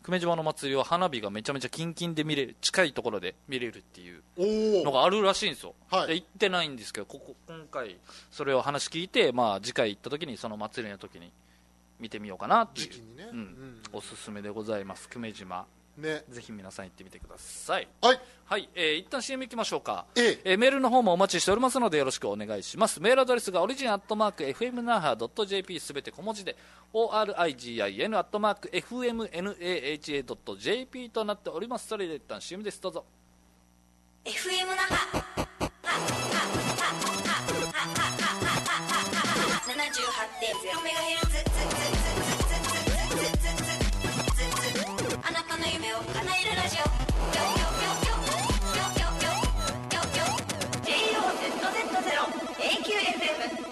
[SPEAKER 1] 久米島の祭りは花火がめちゃめちゃキンキンで見れる、近いところで見れるっていう
[SPEAKER 2] お
[SPEAKER 1] のがあるらしいんですよ、
[SPEAKER 2] はい、
[SPEAKER 1] で行ってないんですけど、ここ今回それを話聞いて、まあ、次回行った時にその祭りの時に見てみようかなっていう、
[SPEAKER 2] 時期にね、
[SPEAKER 1] うんうん、おすすめでございます久米島、
[SPEAKER 2] ね、
[SPEAKER 1] ぜひ皆さん行ってみてください。
[SPEAKER 2] はい、
[SPEAKER 1] はい、えー、一旦 シーエム 行きましょうか、
[SPEAKER 2] ええ
[SPEAKER 1] えー、メールの方もお待ちしておりますのでよろしくお願いします。メールアドレスがオリジンアットマーク エフエムナーハー ドット ジェーピー すべて小文字で オーアールアイジーアイエヌ アットマーク エフエムナーハー ドット ジェーピー となっております。それで一旦 シーエム です、どうぞ。
[SPEAKER 3] エフエム 那覇 ななじゅうはちてんゼロメガヘルツ あなたの夢を叶えるラジオ ジェイオーゼットゼットゼロ エーキューエフエム。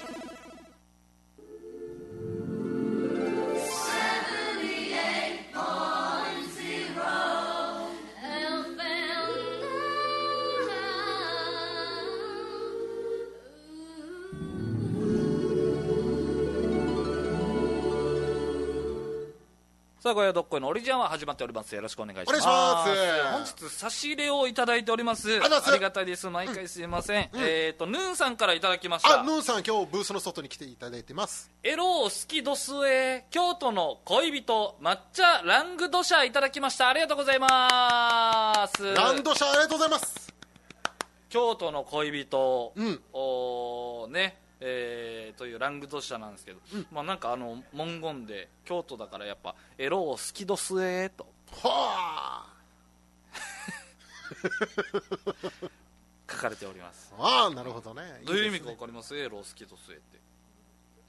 [SPEAKER 1] さあ、ごやどっこいのオリジンは始まっております。よろしくお願いします。
[SPEAKER 2] お願いします。
[SPEAKER 1] 本日差し入れをいただいております。
[SPEAKER 2] あ,
[SPEAKER 1] ありがたいです。毎回すいません、うん、えっ、ー、とヌーンさんからいただきました。
[SPEAKER 2] あ、ヌーンさん今日ブースの外に来ていただいてます。
[SPEAKER 1] エロー好きドスエ京都の恋人抹茶ラングドシャいただきました。ありがとうございます。
[SPEAKER 2] ランドシャありがとうございます。
[SPEAKER 1] 京都の恋人、
[SPEAKER 2] うん、
[SPEAKER 1] おねえー、というラングドシャなんですけど、うん、まあ、なんかあの文言で京都だからやっぱエロを好きどすえと
[SPEAKER 2] はあ
[SPEAKER 1] 書かれております。
[SPEAKER 2] ああ、なるほどね。
[SPEAKER 1] どういう意味か分かります？エロを好きどすえって。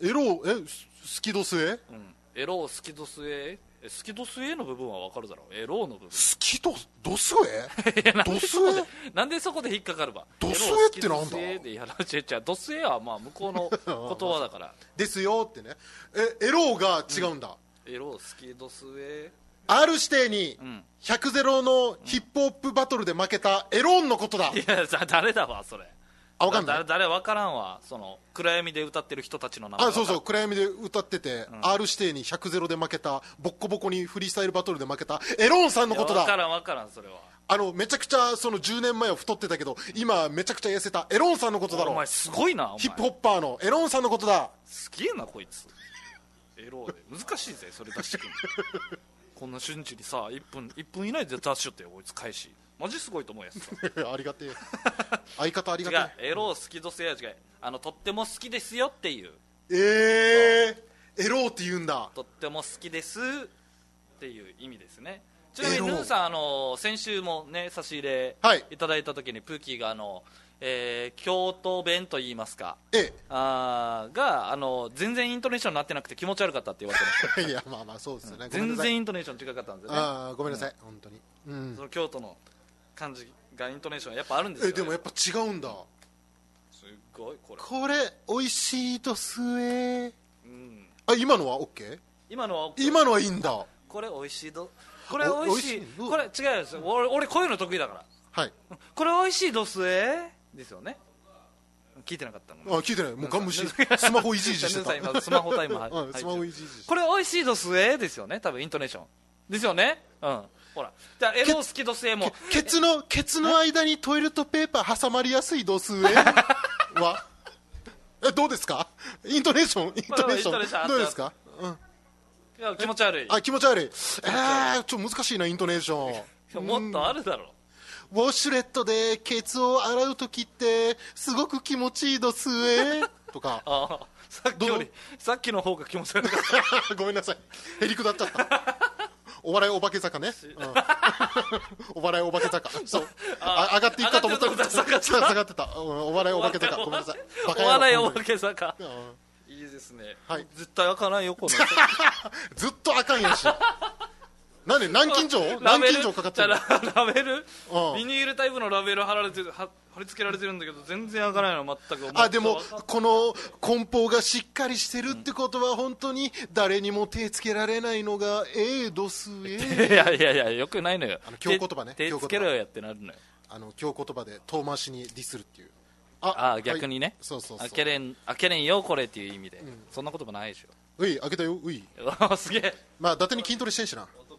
[SPEAKER 2] エロえ好きどすえ、うん、
[SPEAKER 1] エロを好きどすえ、好きどすえの部分は分かるだろう。エロの部分好
[SPEAKER 2] きどどすえ
[SPEAKER 1] どすえなんでそこで引っかかるば。
[SPEAKER 2] どすえってなんだ。
[SPEAKER 1] でいやどすえはまあ向こうの言葉だから
[SPEAKER 2] ですよってね。えエロが違うんだ、
[SPEAKER 1] うん、エロ好きどすえ
[SPEAKER 2] R 指定にひゃくゼロのヒップホップバトルで負けたエロンのことだ、
[SPEAKER 1] うん、いや誰だわそれ。
[SPEAKER 2] あ、分かんない。
[SPEAKER 1] 誰分からんわ。その暗闇で歌ってる人たちの名前。
[SPEAKER 2] あ、そうそう、暗闇で歌ってて、うん、R 指定にひゃくゼロで負けた、ボッコボコにフリースタイルバトルで負けたエロンさんのことだ。
[SPEAKER 1] 分からん分からん。それは
[SPEAKER 2] あのめちゃくちゃそのじゅうねんまえは太ってたけど今めちゃくちゃ痩せたエロンさんのことだろ。
[SPEAKER 1] お前すごいな。
[SPEAKER 2] ヒップホッパーのエロンさんのことだ。
[SPEAKER 1] すげえなこいつ。エロで難しいぜそれ出してくるこんな瞬時にさいっぷんいっぷん以内で出しよってよこいつ返し。マジすごいと思うやつさ
[SPEAKER 2] ありがてえ相方ありがてえ。
[SPEAKER 1] 違う、エロ好きどせや違う、あのとっても好きですよっていう。
[SPEAKER 2] えー、エロって言うんだ。
[SPEAKER 1] とっても好きですっていう意味ですね。ちなみにヌーさん、あの先週もね差し入れいただいた時に、はい、プーキーがあの、えー、京都弁といいますか、
[SPEAKER 2] ええ、
[SPEAKER 1] あがあの全然イントネーションになってなくて気持ち悪かったって言われてましたい
[SPEAKER 2] やまあまあそうですよね、うん、
[SPEAKER 1] 全然イントネーション違かったんですよね。
[SPEAKER 2] あごめんなさい、うん、本当に、
[SPEAKER 1] うん、その京都の感じがイントネーションやっぱあるんですよ、ね、
[SPEAKER 2] えでもやっぱ違うんだ。
[SPEAKER 1] すごいこれ
[SPEAKER 2] これ美味しいとすえ、うん、あ今のは OK？
[SPEAKER 1] 今のは OK？
[SPEAKER 2] 今のはいいんだ。
[SPEAKER 1] これ美味しいどこれ美味しいこれ違うんですよ。俺, 俺こういうの得意だから、はい、これ美味しいどすえですよね。聞いてなかったの。
[SPEAKER 2] あ聞いてない。もうガン無視スマホいじいじしてた
[SPEAKER 1] 今スマホタイムは、
[SPEAKER 2] うん、スマホいじいじして
[SPEAKER 1] これ美味しいどすえですよね多分イントネーションですよね。うんほらじゃあエロ好きどすえも
[SPEAKER 2] ケツのケツの間にトイレットペーパー挟まりやすいどすえはえどうですかイントネーションイントネーションどうですか。うん
[SPEAKER 1] いや気持ち悪い。
[SPEAKER 2] あ気持ち悪い。えー、ちょっと難しいなイントネーション。
[SPEAKER 1] もっとあるだろ
[SPEAKER 2] う。ウォシュレットでケツを洗うときってすごく気持ちいいどすえとか
[SPEAKER 1] あさっきよりさっきの方が気持ち悪かった
[SPEAKER 2] ごめんなさいへりくだっちゃったお笑いお化け坂ね、うん、お笑いお化け坂そうあ上がっていったと思ったら下がってた、うん、お笑いお化け坂ごめんなさい
[SPEAKER 1] お笑いお化け坂、うんいいですね、はい、絶対開かないよこの
[SPEAKER 2] ずっと開かんやしなんで南京錠南京錠かかってる
[SPEAKER 1] ラベル、うん、ビニールタイプのラベル貼られて貼り付けられてるんだけど全然開かないの全く。
[SPEAKER 2] あでもこの梱包がしっかりしてるってことは本当に誰にも手つけられないのがええどすえ
[SPEAKER 1] いやいやいやよくないのよ。
[SPEAKER 2] あの京言葉ね
[SPEAKER 1] 手つけろよやってなるのよ。
[SPEAKER 2] あの京言葉で遠回しにディスるっていう。
[SPEAKER 1] ああ逆にね、
[SPEAKER 2] はい、そうそうそう
[SPEAKER 1] 開けれん開けれんよこれっていう意味で、うん、そんなこともないでしょ。
[SPEAKER 2] うい開けたようい
[SPEAKER 1] すげえ。
[SPEAKER 2] まあ伊達に筋トレしてんしな。
[SPEAKER 1] 男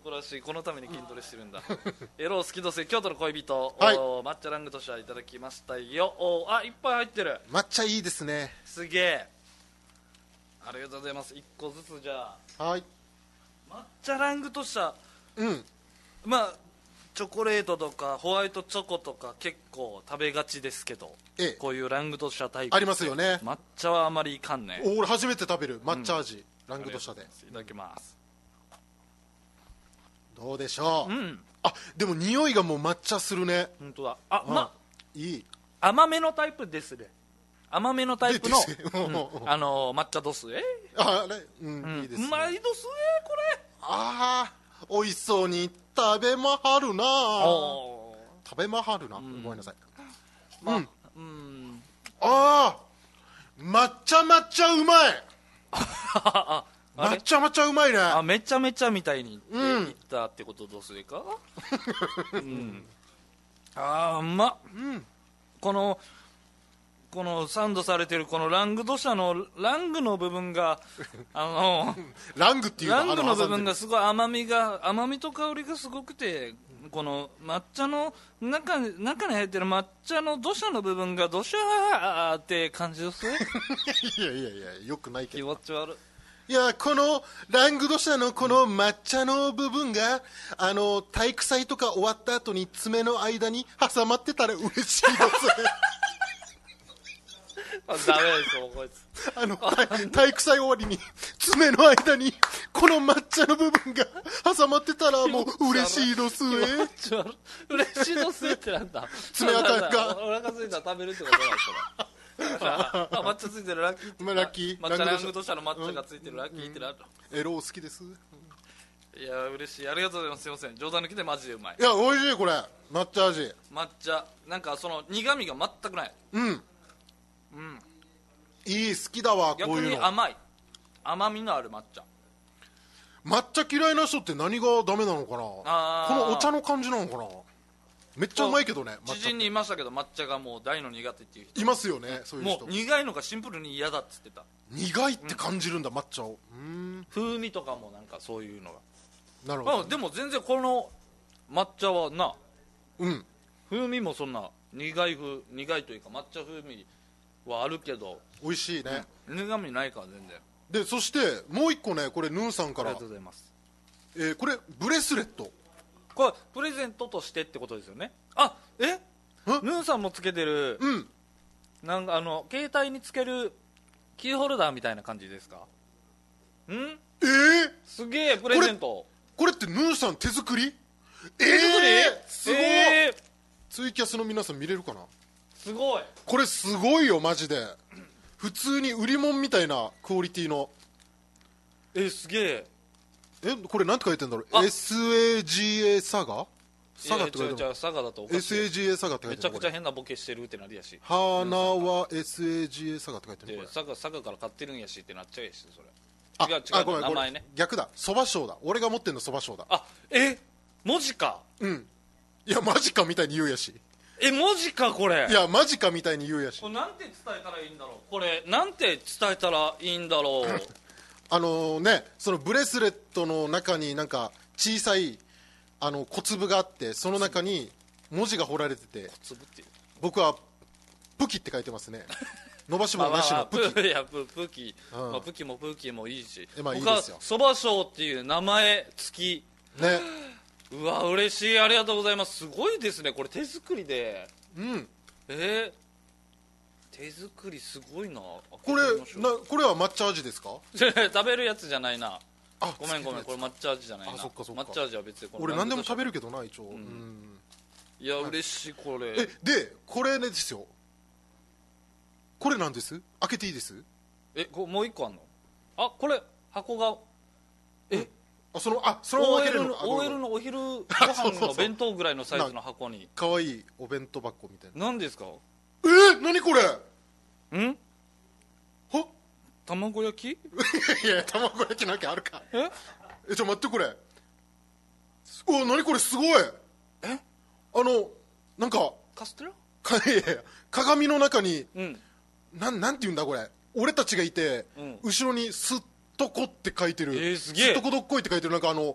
[SPEAKER 1] 男らしい、このために筋トレしてるんだエロ好き同性京都の恋人、
[SPEAKER 2] はい
[SPEAKER 1] お抹茶ラングドシャいただきましたよ。おあ、いっぱい入ってる、
[SPEAKER 2] 抹茶いいですね。
[SPEAKER 1] すげえ、ありがとうございます。いっこずつじゃあ
[SPEAKER 2] はい。
[SPEAKER 1] 抹茶ラングドシャ、
[SPEAKER 2] うん。
[SPEAKER 1] まあチョコレートとかホワイトチョコとか結構食べがちですけど、
[SPEAKER 2] ええ、
[SPEAKER 1] こういうラングドシャタイプ
[SPEAKER 2] ありますよね。
[SPEAKER 1] 抹茶はあまりいかんね。
[SPEAKER 2] お俺初めて食べる抹茶味、ラングドシャで。
[SPEAKER 1] いただきます。
[SPEAKER 2] どうでしょう。
[SPEAKER 1] うん、
[SPEAKER 2] あ、でも匂いがもう抹茶するね。
[SPEAKER 1] 本当だ。あ、ま
[SPEAKER 2] いい。
[SPEAKER 1] 甘めのタイプですね。甘めのタイプの、
[SPEAKER 2] ですね
[SPEAKER 1] うんあの抹茶ドスえ、
[SPEAKER 2] あれ、うん、
[SPEAKER 1] うん
[SPEAKER 2] いいですね。
[SPEAKER 1] うまいドスえこれ。
[SPEAKER 2] ああ、美味しそうに食べまはるな。
[SPEAKER 1] お
[SPEAKER 2] 食べまはるな。ごめんなさい。
[SPEAKER 1] まあ、
[SPEAKER 2] うん。
[SPEAKER 1] うん
[SPEAKER 2] ああ、抹茶抹茶うまい。
[SPEAKER 1] ああれ
[SPEAKER 2] 抹茶抹茶うまいね。
[SPEAKER 1] あ、めちゃめちゃみたいに言
[SPEAKER 2] うん
[SPEAKER 1] ったってことどうするか、うん、あーうまっ、
[SPEAKER 2] うん。
[SPEAKER 1] このこのサンドされてるこのラングドシャのラングの部分があの
[SPEAKER 2] ラングっていう
[SPEAKER 1] ラングの部分
[SPEAKER 2] が
[SPEAKER 1] がすごい甘みが甘みと香りがすごくて、この抹茶の中に中に入ってる抹茶の土砂の部分がドシャーって感じですね
[SPEAKER 2] いやいやいや、よくないけ
[SPEAKER 1] 気
[SPEAKER 2] ど。
[SPEAKER 1] 持ち悪い。
[SPEAKER 2] いや、このラングドシャのこの抹茶の部分が、あの体育祭とか終わった後に爪の間に挟まってたら嬉しいです
[SPEAKER 1] あダメですよこいつ。
[SPEAKER 2] あの体体育祭終わりに爪の間にこの抹茶の部分が挟まってたらもう嬉しいです
[SPEAKER 1] 気持
[SPEAKER 2] ね。
[SPEAKER 1] ち悪い。嬉しいのすえってなんだ。
[SPEAKER 2] 爪垢が
[SPEAKER 1] お腹空いたら食べるってことなんですか。あ、抹茶ついてるラッキーって。
[SPEAKER 2] まあラッキー
[SPEAKER 1] 抹茶ラングドシャの抹茶がついてるラッキーってなる。
[SPEAKER 2] エロ好きです。
[SPEAKER 1] いや嬉しい、ありがとうございます。すいません、冗談抜きでマジでうまい。
[SPEAKER 2] いや、美味しいこれ抹茶味。
[SPEAKER 1] 抹茶なんかその苦味が全くない。
[SPEAKER 2] うん、
[SPEAKER 1] うん、
[SPEAKER 2] いい、好きだわこう
[SPEAKER 1] 逆
[SPEAKER 2] いうの。
[SPEAKER 1] に甘い、甘みのある抹茶。
[SPEAKER 2] 抹茶嫌いな人って何がダメなのかな。
[SPEAKER 1] あー
[SPEAKER 2] このお茶の感じなのかな。めっちゃうまいけどね。抹茶
[SPEAKER 1] 知人にいましたけど、抹茶がもう大の苦手っていう人
[SPEAKER 2] いますよね、そういう
[SPEAKER 1] も
[SPEAKER 2] 人。
[SPEAKER 1] う苦いのがシンプルに嫌だっつってた。
[SPEAKER 2] 苦いって感じるんだ、抹茶を。うーん、
[SPEAKER 1] 風味とかもなんかそういうのが、
[SPEAKER 2] なるほど。
[SPEAKER 1] あでも全然この抹茶はな、
[SPEAKER 2] うん、
[SPEAKER 1] 風味もそんな苦い風苦いというか抹茶風味はあるけど、
[SPEAKER 2] 美味しいね。
[SPEAKER 1] 苦味ないから全然。
[SPEAKER 2] でそしてもう一個ね、これヌーさんから
[SPEAKER 1] ありがとうございます。
[SPEAKER 2] えーこれブレスレット。
[SPEAKER 1] これプレゼントとしてってことですよね。あえヌーさんもつけてる、
[SPEAKER 2] うん、
[SPEAKER 1] なんかあの携帯につけるキーホルダーみたいな感じですか。ん
[SPEAKER 2] えー、
[SPEAKER 1] すげえプレゼント。
[SPEAKER 2] これってヌーさん手作り。え
[SPEAKER 1] 手作り、
[SPEAKER 2] ー、すごい、
[SPEAKER 1] えー
[SPEAKER 2] ツイキャスの皆さん見れるかな。
[SPEAKER 1] すごい。
[SPEAKER 2] これすごいよマジで。普通に売り物みたいなクオリティの。
[SPEAKER 1] えすげえ。
[SPEAKER 2] えこれなんて書いてんだろう。
[SPEAKER 1] あ
[SPEAKER 2] エスエージーエー サガサガって書いてる。
[SPEAKER 1] じゃあサガだとおかしい。
[SPEAKER 2] エスエージーエー サガって書いてる。
[SPEAKER 1] めちゃくちゃ変なボケしてるってなるやし、
[SPEAKER 2] 花は エスエージーエー サガって書いてる。これ
[SPEAKER 1] でサガサガから買ってるんやしってなっちゃうやし、それ
[SPEAKER 2] あ
[SPEAKER 1] 違う違う
[SPEAKER 2] あごめん
[SPEAKER 1] 名前ね。
[SPEAKER 2] これ逆だ、そば賞だ。俺が持ってんのそば賞だ。
[SPEAKER 1] あえ文字か。
[SPEAKER 2] うん、いやマジかみたいに言うやし。
[SPEAKER 1] え文字かこれ。
[SPEAKER 2] いやマジかみたいに言うやし。
[SPEAKER 1] これなんて伝えたらいいんだろう。これなんて伝えたらいいんだろう
[SPEAKER 2] あのね、そのブレスレットの中になんか小さいあの小粒があって、その中に文字が彫られてて、
[SPEAKER 1] つぶっていう
[SPEAKER 2] 僕はプキって書いてますね。伸ばし棒なしのプキ。
[SPEAKER 1] プいやププキ、
[SPEAKER 2] うん
[SPEAKER 1] まあ、プキもプキもいいし、
[SPEAKER 2] えまあいいですよ
[SPEAKER 1] そば賞っていう名前付き。
[SPEAKER 2] ね、
[SPEAKER 1] うわ嬉しい、ありがとうございます。すごいですねこれ手作りで。
[SPEAKER 2] うん、
[SPEAKER 1] えー、手作りすごいな。
[SPEAKER 2] これなこれは抹茶味ですか。
[SPEAKER 1] 食べるやつじゃないな。
[SPEAKER 2] あ
[SPEAKER 1] ごめんごめん、これ抹茶味じゃないな。
[SPEAKER 2] あそっかそっか
[SPEAKER 1] 抹茶味は別でこの
[SPEAKER 2] 俺何でも食べ
[SPEAKER 1] る。
[SPEAKER 2] るけどな一応、うん、
[SPEAKER 1] いや嬉しいこれ。
[SPEAKER 2] えでこれねですよ、これなんです。開けていいです。
[SPEAKER 1] えこもう一個あんの。あこれ箱がえ
[SPEAKER 2] あそのあそのまま開けれ
[SPEAKER 1] オーエル
[SPEAKER 2] るの。
[SPEAKER 1] の オーエル のお昼ご飯の弁当ぐらいのサイズの箱に。
[SPEAKER 2] かわいいお弁当箱みたいな。
[SPEAKER 1] 何ですか。
[SPEAKER 2] えー、何これ。
[SPEAKER 1] ん
[SPEAKER 2] は
[SPEAKER 1] 卵焼き。
[SPEAKER 2] いや卵焼きなきゃあるか。
[SPEAKER 1] え
[SPEAKER 2] えちょ待って、これうわ何これすごい。
[SPEAKER 1] え
[SPEAKER 2] あのなんか
[SPEAKER 1] カステラ。
[SPEAKER 2] かいやいや鏡の中に
[SPEAKER 1] うん
[SPEAKER 2] なんなんて言うんだこれ。俺たちがいて、
[SPEAKER 1] うん
[SPEAKER 2] 後ろにすっとこって書いてる、
[SPEAKER 1] えーすげえ
[SPEAKER 2] っとこどっこいって書いてる。なんかあの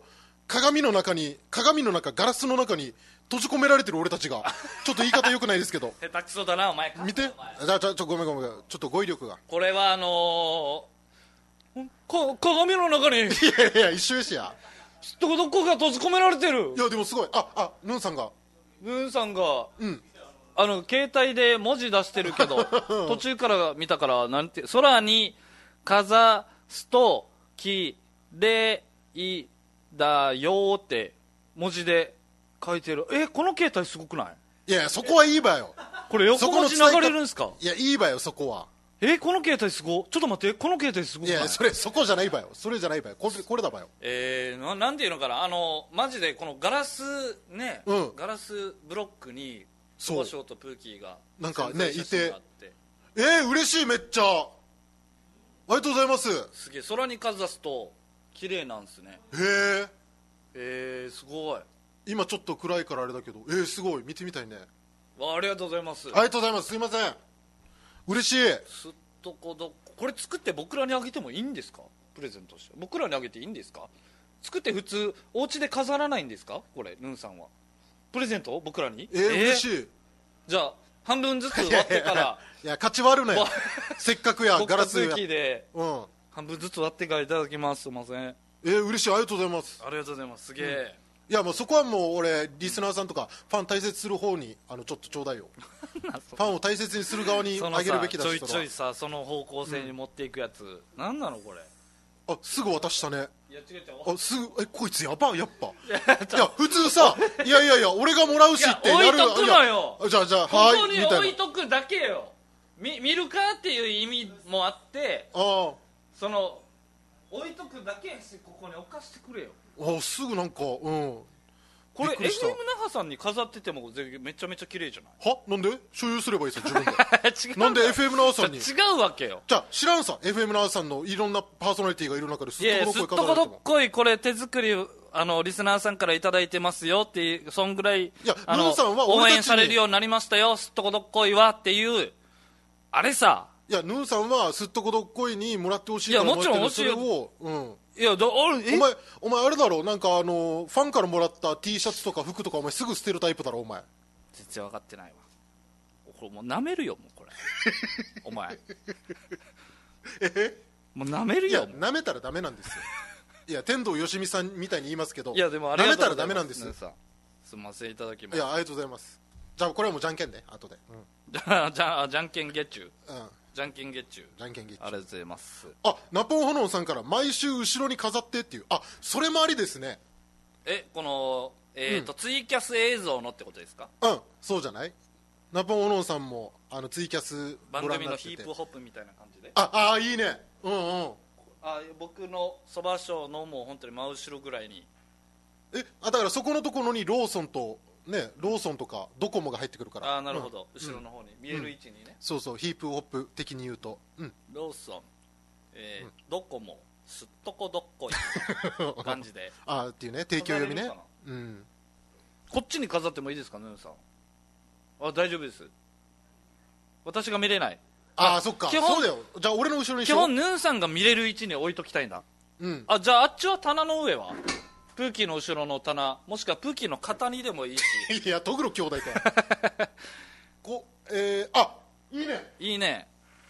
[SPEAKER 2] 鏡の中に鏡の中ガラスの中に閉じ込められてる俺たちがちょっと言い方よくないですけど
[SPEAKER 1] 下手くそだなお前。
[SPEAKER 2] 見て、じゃあちょちょごめんごめん、ちょっと語彙力が。
[SPEAKER 1] これはあのー、か鏡の中に
[SPEAKER 2] いやいや一緒やしや。
[SPEAKER 1] どこどこが閉じ込められてる。
[SPEAKER 2] いやでもすごい、ああヌンさんが
[SPEAKER 1] ヌンさんが、
[SPEAKER 2] うん、
[SPEAKER 1] あの携帯で文字出してるけど途中から見たからなんて、空にかざすときれいだよって文字で書いてる。え、この携帯すごくない？
[SPEAKER 2] いやいやそこはいいばよ。
[SPEAKER 1] これ横文字流れるんすか？
[SPEAKER 2] いやいいばよそこは。
[SPEAKER 1] え、この携帯すご、ちょっと待って、この携帯すごくない？
[SPEAKER 2] いやそれそこじゃないばよ、それじゃないばよ、これこれだばよ。
[SPEAKER 1] えー、な, なんていうのかな、あのマジでこのガラスね、
[SPEAKER 2] うん、
[SPEAKER 1] ガラスブロックにソバショウとプーキーが
[SPEAKER 2] なんかねいて、えー、嬉しい、めっちゃありがとうございます。
[SPEAKER 1] すげえ、空にかざすと綺麗なんすね。
[SPEAKER 2] へえ
[SPEAKER 1] えー、すごい。
[SPEAKER 2] 今ちょっと暗いからあれだけど、えー、すごい、見てみたいね。
[SPEAKER 1] ありがとうございます。
[SPEAKER 2] ありがとうございます。すいません、嬉しい。
[SPEAKER 1] すっとこどこれ作って僕らにあげてもいいんですか？プレゼントして僕らにあげていいんですか？作って普通お家で飾らないんですか？これヌンさんはプレゼント僕らに。
[SPEAKER 2] えー、えー、嬉しい。
[SPEAKER 1] じゃあ半分ずつ割ってから
[SPEAKER 2] いや価値割るねせっかくやガラス
[SPEAKER 1] 僕と空気で、
[SPEAKER 2] うん、
[SPEAKER 1] 半分ずつ割ってからいただきます。すいません。
[SPEAKER 2] えー、嬉しい、ありがとうございます。
[SPEAKER 1] ありがとうございます。すげえ、
[SPEAKER 2] うん、いやもうそこはもう俺リスナーさんとかファン大切する方にあのちょっとちょうだいよファンを大切にする側にあげるべきだし、
[SPEAKER 1] ちょいちょいさその方向性に持っていくやつ、うん、なんなのこれ。
[SPEAKER 2] あすぐ渡したね。
[SPEAKER 1] いや違う違う、
[SPEAKER 2] あすぐ、えこいつやばやっぱいや普通さいやいやいや俺がもらうしってやる。
[SPEAKER 1] 置いとくのよ。
[SPEAKER 2] じゃあじゃあ
[SPEAKER 1] こ
[SPEAKER 2] はい
[SPEAKER 1] こに置いとくだけよ。み見るかっていう意味もあって、
[SPEAKER 2] あ
[SPEAKER 1] その置いとくだけやしここに置かしてくれよ。
[SPEAKER 2] あすぐなんかうん
[SPEAKER 1] これ エフエム 那覇さんに飾っててもめちゃめちゃ綺麗じゃない
[SPEAKER 2] は。なんで所有すればいいですよ自分で
[SPEAKER 1] 違う
[SPEAKER 2] なんで エフエム 那覇さんに。
[SPEAKER 1] 違うわけよ。
[SPEAKER 2] じゃあ知らんさ エフエム 那覇さんのいろんなパーソナリティがいる中ですっ
[SPEAKER 1] いやすっとこどっこいこれ手作りあのリスナーさんからいただいてますよっていう、そんぐらい、
[SPEAKER 2] いや
[SPEAKER 1] あの
[SPEAKER 2] ヌンさんは
[SPEAKER 1] 応援されるようになりましたよすっとこどっこいはっていうあれさ。
[SPEAKER 2] いやヌンさんはすっとこどっこいにもらってほしいからもらってる。いやもちろん欲しいよ。それをうん
[SPEAKER 1] いやだあれ
[SPEAKER 2] お前お前あれだろ、なんかあのファンからもらった T シャツとか服とかお前すぐ捨てるタイプだろお前。
[SPEAKER 1] 全然分かってないわ。これもう舐めるよもうこれお前
[SPEAKER 2] え
[SPEAKER 1] もう舐めるよ。
[SPEAKER 2] いや舐めたらダメなんですよいや天童よしみさんみたいに言いますけど、
[SPEAKER 1] いやでもありがとうございます。
[SPEAKER 2] 舐めたらダメなんですよ。
[SPEAKER 1] すみませんいただきます。
[SPEAKER 2] いやありがとうございます。じゃあこれはもうじゃんけんで後で、うん、
[SPEAKER 1] じゃあじゃあじゃんけんゲッチュ、
[SPEAKER 2] うん、
[SPEAKER 1] じゃんけんゲッチュ、
[SPEAKER 2] じゃんけんゲッチュ。
[SPEAKER 1] ありがとうございます。
[SPEAKER 2] あナポンホノンさんから毎週後ろに飾ってっていう、あそれもありですね。
[SPEAKER 1] えこのえーと、うん、ツイキャス映像のってことですか。
[SPEAKER 2] うんそうじゃない。ナポンホノンさんもあのツイキャス
[SPEAKER 1] 番組のヒープホップみたいな感じで、
[SPEAKER 2] ああいいね。うんうん
[SPEAKER 1] あ僕のそばショーのもう本当に真後ろぐらいに。
[SPEAKER 2] えあだからそこのところにローソンとねローソンとかドコモが入ってくるから。
[SPEAKER 1] あなるほど、うん、後ろの方に見える位置にね、うん、
[SPEAKER 2] そうそうヒープホップ的に言うと、うん、
[SPEAKER 1] ローソン、えーうん、ドコモすっとこどっこい感じで
[SPEAKER 2] あっていうね提供読みね、うん、
[SPEAKER 1] こっちに飾ってもいいですかヌンさん。あ大丈夫です。私が見れない。
[SPEAKER 2] ああそっかそうだよ。じゃあ俺の後ろにしよう。
[SPEAKER 1] 基本ヌンさんが見れる位置に置いときたいんだ。
[SPEAKER 2] うん
[SPEAKER 1] あじゃああっちは棚の上はプーキーの後ろの棚もしくはプーキーの肩にでもいいし
[SPEAKER 2] いやトグロ兄弟かこえー、あいいね
[SPEAKER 1] いいね。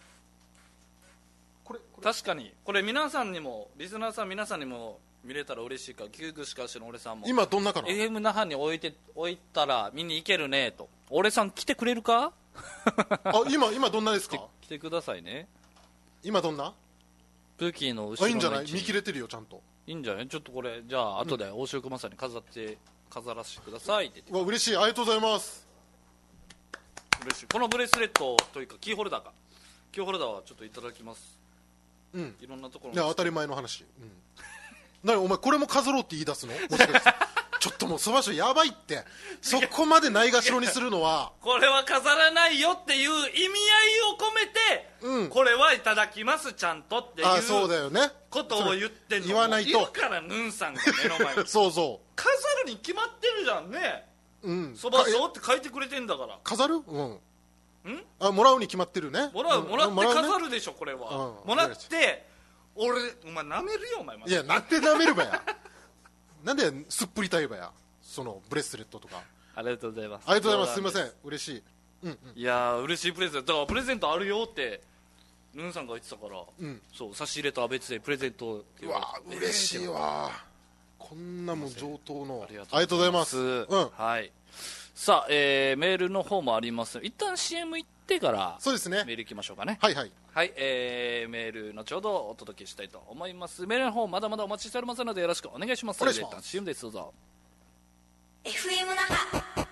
[SPEAKER 2] これこれ
[SPEAKER 1] 確かにこれ皆さんにもリスナーさん皆さんにも見れたら嬉しいから、キューグしかしの俺さんも
[SPEAKER 2] 今どんなかな。
[SPEAKER 1] エフエム 那覇に置いて置いたら見に行けるねと。俺さん来てくれるか
[SPEAKER 2] あ今今どんなですか。
[SPEAKER 1] 来てくださいね。
[SPEAKER 2] 今どんな
[SPEAKER 1] プーキーの後ろの位置に。
[SPEAKER 2] あいいんじゃない。見切れてるよちゃんと。
[SPEAKER 1] いいんじゃない。ちょっとこれじゃあ後で大城熊さんに飾って飾らせてくださいって言って。
[SPEAKER 2] わ嬉しいありがとうございます。
[SPEAKER 1] 嬉しい。このブレスレットというかキーホルダーかキーホルダーはちょっといただきます。
[SPEAKER 2] うん
[SPEAKER 1] いろんなところ
[SPEAKER 2] いや当たり前の話、うん、何お前これも飾ろうって言い出すのもしかしてちょっともうそばしょやばいってそこまでないがしろにするのは
[SPEAKER 1] これは飾らないよっていう意味合いを込めて、うん、これはいただきますちゃんとっていう
[SPEAKER 2] あそうだよね
[SPEAKER 1] ことを言ってんの
[SPEAKER 2] 言わないと
[SPEAKER 1] いるからヌンさんが目の前に
[SPEAKER 2] そうそう
[SPEAKER 1] 飾るに決まってるじゃんね。
[SPEAKER 2] うん
[SPEAKER 1] そばしょって書いてくれてんだから
[SPEAKER 2] 飾るうん
[SPEAKER 1] ん
[SPEAKER 2] あもらうに決まってるね。
[SPEAKER 1] もらう、
[SPEAKER 2] うん、
[SPEAKER 1] もらって飾るでしょこれは、うん、もらって俺お前舐めるよお前。
[SPEAKER 2] いやなんで舐めるばやなんですっぷりたいばやそのブレスレットとか。
[SPEAKER 1] ありがとうございます。
[SPEAKER 2] ありがとうございます。すみません、嬉しい。うんうん、
[SPEAKER 1] いやー嬉しいプレゼントだからプレゼントあるよってヌンさんが言ってたから、うん、そう差し入れとは別でプレゼントって
[SPEAKER 2] うわー嬉しいわー。こんなもん上等の。
[SPEAKER 1] ありがとうございます。うん、はい。さあ、えー、メールの方もあります。一旦 シーエム 行ってから
[SPEAKER 2] そうですね
[SPEAKER 1] メール行きましょうかね。
[SPEAKER 2] はいはい
[SPEAKER 1] はい、えー、メール後ほどお届けしたいと思います。メールの方まだまだお待ちしておりますのでよろしくお願いします。
[SPEAKER 2] お願いします。
[SPEAKER 1] 一旦 シーエム です。どうぞ。
[SPEAKER 3] エフエム 那覇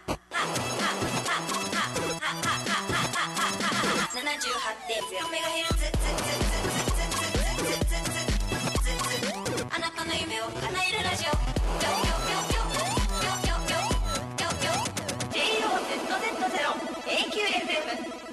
[SPEAKER 3] ななじゅうはちてんゼロ メガヘルツ、あなたの夢を叶えるラジオ ジェイオーゼットゼットゼロ エーキューエフエム。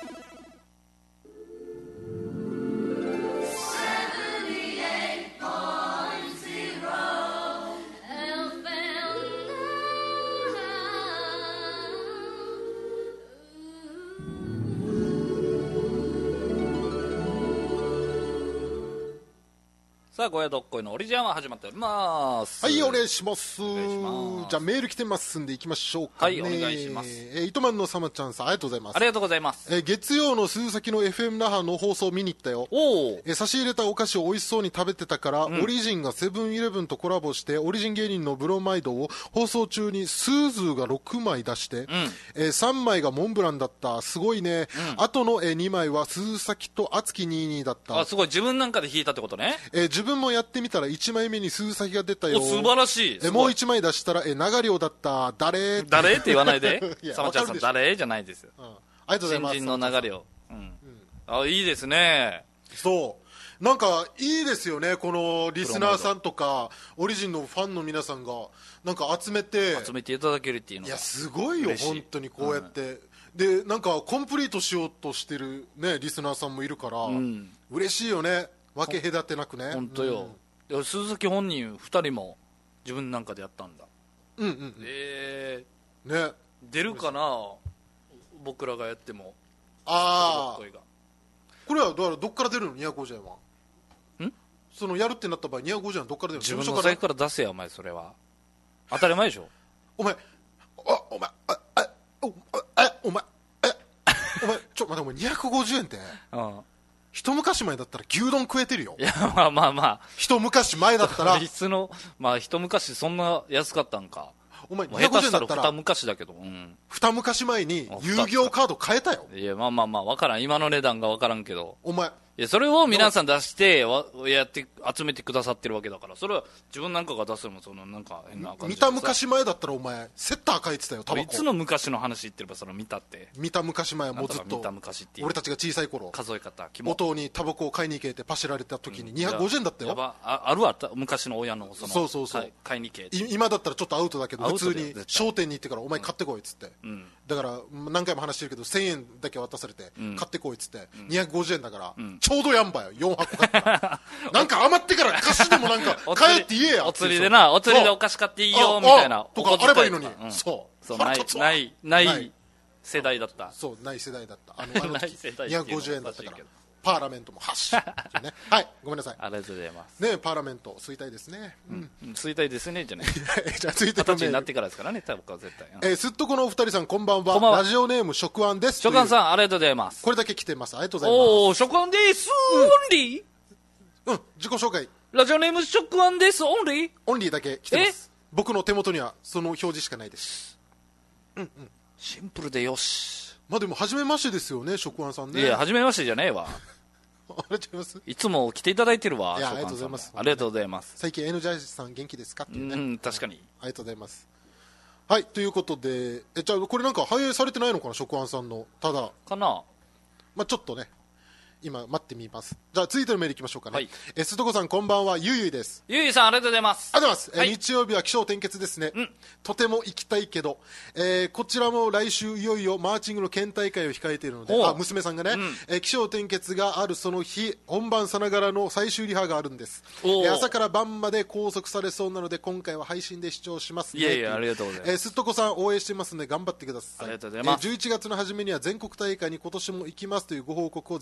[SPEAKER 1] さあ、ごやどっこいのオリジナルは始まっております。
[SPEAKER 2] はい、お願いします。
[SPEAKER 1] お願いします。
[SPEAKER 2] じゃあメール来てますんで行きましょうかね。
[SPEAKER 1] はい、お願いします。
[SPEAKER 2] えー、糸満のさまちゃんさん、ありがとうございます。
[SPEAKER 1] ありがとうございます。
[SPEAKER 2] えー、月曜の鈴崎の エフエム 那覇の放送を見に行ったよ。
[SPEAKER 1] おー。
[SPEAKER 2] えー、差し入れたお菓子を美味しそうに食べてたから、うん、オリジンがセブンイレブンとコラボしてオリジン芸人のブロマイドを放送中にスーズーがろくまい出して、うん、えー、さんまいがモンブランだった。すごいね。うん、あとの、えー、にまいは鈴崎とあつきにじゅうにだった。
[SPEAKER 1] あ、すごい。自分なんかで弾いたってことね。
[SPEAKER 2] えー、自分もやってみたらいちまいめに鈴崎が出たよ。
[SPEAKER 1] お、素晴らしい。
[SPEAKER 2] えもういちまい出したらえ長寮だった。誰
[SPEAKER 1] 誰って言わないでさまちゃんさん誰じゃないですよ、うん、
[SPEAKER 2] ありがとうございます。
[SPEAKER 1] 新人の長寮、うんうん、あいいですね。
[SPEAKER 2] そうなんかいいですよね。このリスナーさんとかオリジンのファンの皆さんがなんか集めて
[SPEAKER 1] 集めていただけるっていうのが
[SPEAKER 2] いやすごいよ本当にこうやって、うん、でなんかコンプリートしようとしてる、ね、リスナーさんもいるから、うん、嬉しいよね。分け隔てなくね。
[SPEAKER 1] 本当よ、うん、鈴木本人ふたりも自分なんかでやったんだ。
[SPEAKER 2] うんうん、うん、
[SPEAKER 1] え
[SPEAKER 2] ー、ね
[SPEAKER 1] 出るかな僕らがやっても。
[SPEAKER 2] ああこれはだからどっから出るのにひゃくごじゅうえんは
[SPEAKER 1] ん
[SPEAKER 2] そのやるってなった場合にひゃくごじゅうえんどっから出るの。
[SPEAKER 1] 自分の財布から出せやお前。それは当たり前でしょ
[SPEAKER 2] お前あお前ああおあお前えお前ちょ待ってお前にひゃくごじゅうえんってうん一昔前だったら牛丼食えてるよ。
[SPEAKER 1] いやまあまあまあ
[SPEAKER 2] 一昔前だったら
[SPEAKER 1] いつのまあ一昔そんな安かったんか。
[SPEAKER 2] お前にひゃくごじゅうえんだったら
[SPEAKER 1] 二昔だけど、うん、
[SPEAKER 2] 二昔前に遊戯王カード買えたよ。
[SPEAKER 1] いやまあまあまあ分からん。今の値段が分からんけど
[SPEAKER 2] お前
[SPEAKER 1] いやそれを皆さん出してやって集めてくださってるわけだから、それは自分なんかが出すのもそのなんか変な感じで
[SPEAKER 2] 見た昔前だったらお前セッター書いてたよタバコ。
[SPEAKER 1] いつの昔の話言ってればその見たって
[SPEAKER 2] 見た昔前はもうずっと
[SPEAKER 1] 見た昔っていう
[SPEAKER 2] 俺たちが小さい頃
[SPEAKER 1] 数え方
[SPEAKER 2] 元にタバコを買いに行けってパシられた時ににひゃくごじゅうえんだったよ。
[SPEAKER 1] やば あ, あるわった昔の親のその
[SPEAKER 2] そうそうそう買
[SPEAKER 1] 買いに行け
[SPEAKER 2] 今だったらちょっとアウトだけど普通に商店に行ってからお前買ってこいっつって、うん、だから何回も話してるけどせんえんだけ渡されて、うん、買ってこいっつって、うん、にひゃくごじゅうえんだから、うん、ちょうどやんばよよんはこ買ったらなんか余ってから貸しでもなんか帰って言えや
[SPEAKER 1] お釣りでなお釣りでお菓子買っていいよみたいな
[SPEAKER 2] とかあればいいのに、
[SPEAKER 1] うん、
[SPEAKER 2] そう
[SPEAKER 1] そうないないない世代だった。
[SPEAKER 2] そうない世代だったあのあの時にひゃくごじゅうえんだったからパーラメントも発ッね、はいごめんなさい。
[SPEAKER 1] ありがとうございます
[SPEAKER 2] ね。パーラメント吸いたいですね、
[SPEAKER 1] うんうん、吸いたいですねじゃない
[SPEAKER 2] じゃあ吸いたい
[SPEAKER 1] 形になってからですからね多分絶対、うん、
[SPEAKER 2] えー、すっとこのお二人さんこんばんは。こんばんは。ラジオネーム食安です。
[SPEAKER 1] 食安さんありがとうございます。
[SPEAKER 2] これだけ来てます。ありがとうございます。
[SPEAKER 1] おお食安です、うん、オンリー
[SPEAKER 2] うん自己紹介
[SPEAKER 1] ラジオネーム食安ですオンリー
[SPEAKER 2] オンリーだけ来てます。僕の手元にはその表示しかないです。
[SPEAKER 1] うんうんシンプルでよし。
[SPEAKER 2] まあでも初めましてですよね食安さんね。
[SPEAKER 1] いや初めましてじゃねえわ
[SPEAKER 2] あれ違います。
[SPEAKER 1] いつも来ていただいてるわ。
[SPEAKER 2] いやありがとうございます。
[SPEAKER 1] ありがとうございます。
[SPEAKER 2] 最近 N ジャイさん元気ですかっていうね。
[SPEAKER 1] うん確かに
[SPEAKER 2] ありがとうございます。はいということでえじゃあこれなんか反映されてないのかな食安さんのただ
[SPEAKER 1] かな。
[SPEAKER 2] まあちょっとね今待ってみます。じゃあ続いてのメールいきましょうかね、はい、えすとこさんこんばんはゆいゆいです。
[SPEAKER 1] ゆいゆいさんありがとうございます。
[SPEAKER 2] ありがとうございます、はい、え日曜日は起承転結ですね、うん、とても行きたいけど、えー、こちらも来週いよいよマーチングの県大会を控えているのであ娘さんがね、うんえー、起承転結があるその日本番さながらの最終リハがあるんです、えー、朝から晩まで拘束されそうなので今回は配信で視聴しますね。
[SPEAKER 1] いやいやありがとうございます、
[SPEAKER 2] えー、すっとこさん応援してますので頑張ってください。
[SPEAKER 1] ありがとうございます、
[SPEAKER 2] えー、じゅういちがつの初めには全国大会に今年も行きますというご報告を絶対にし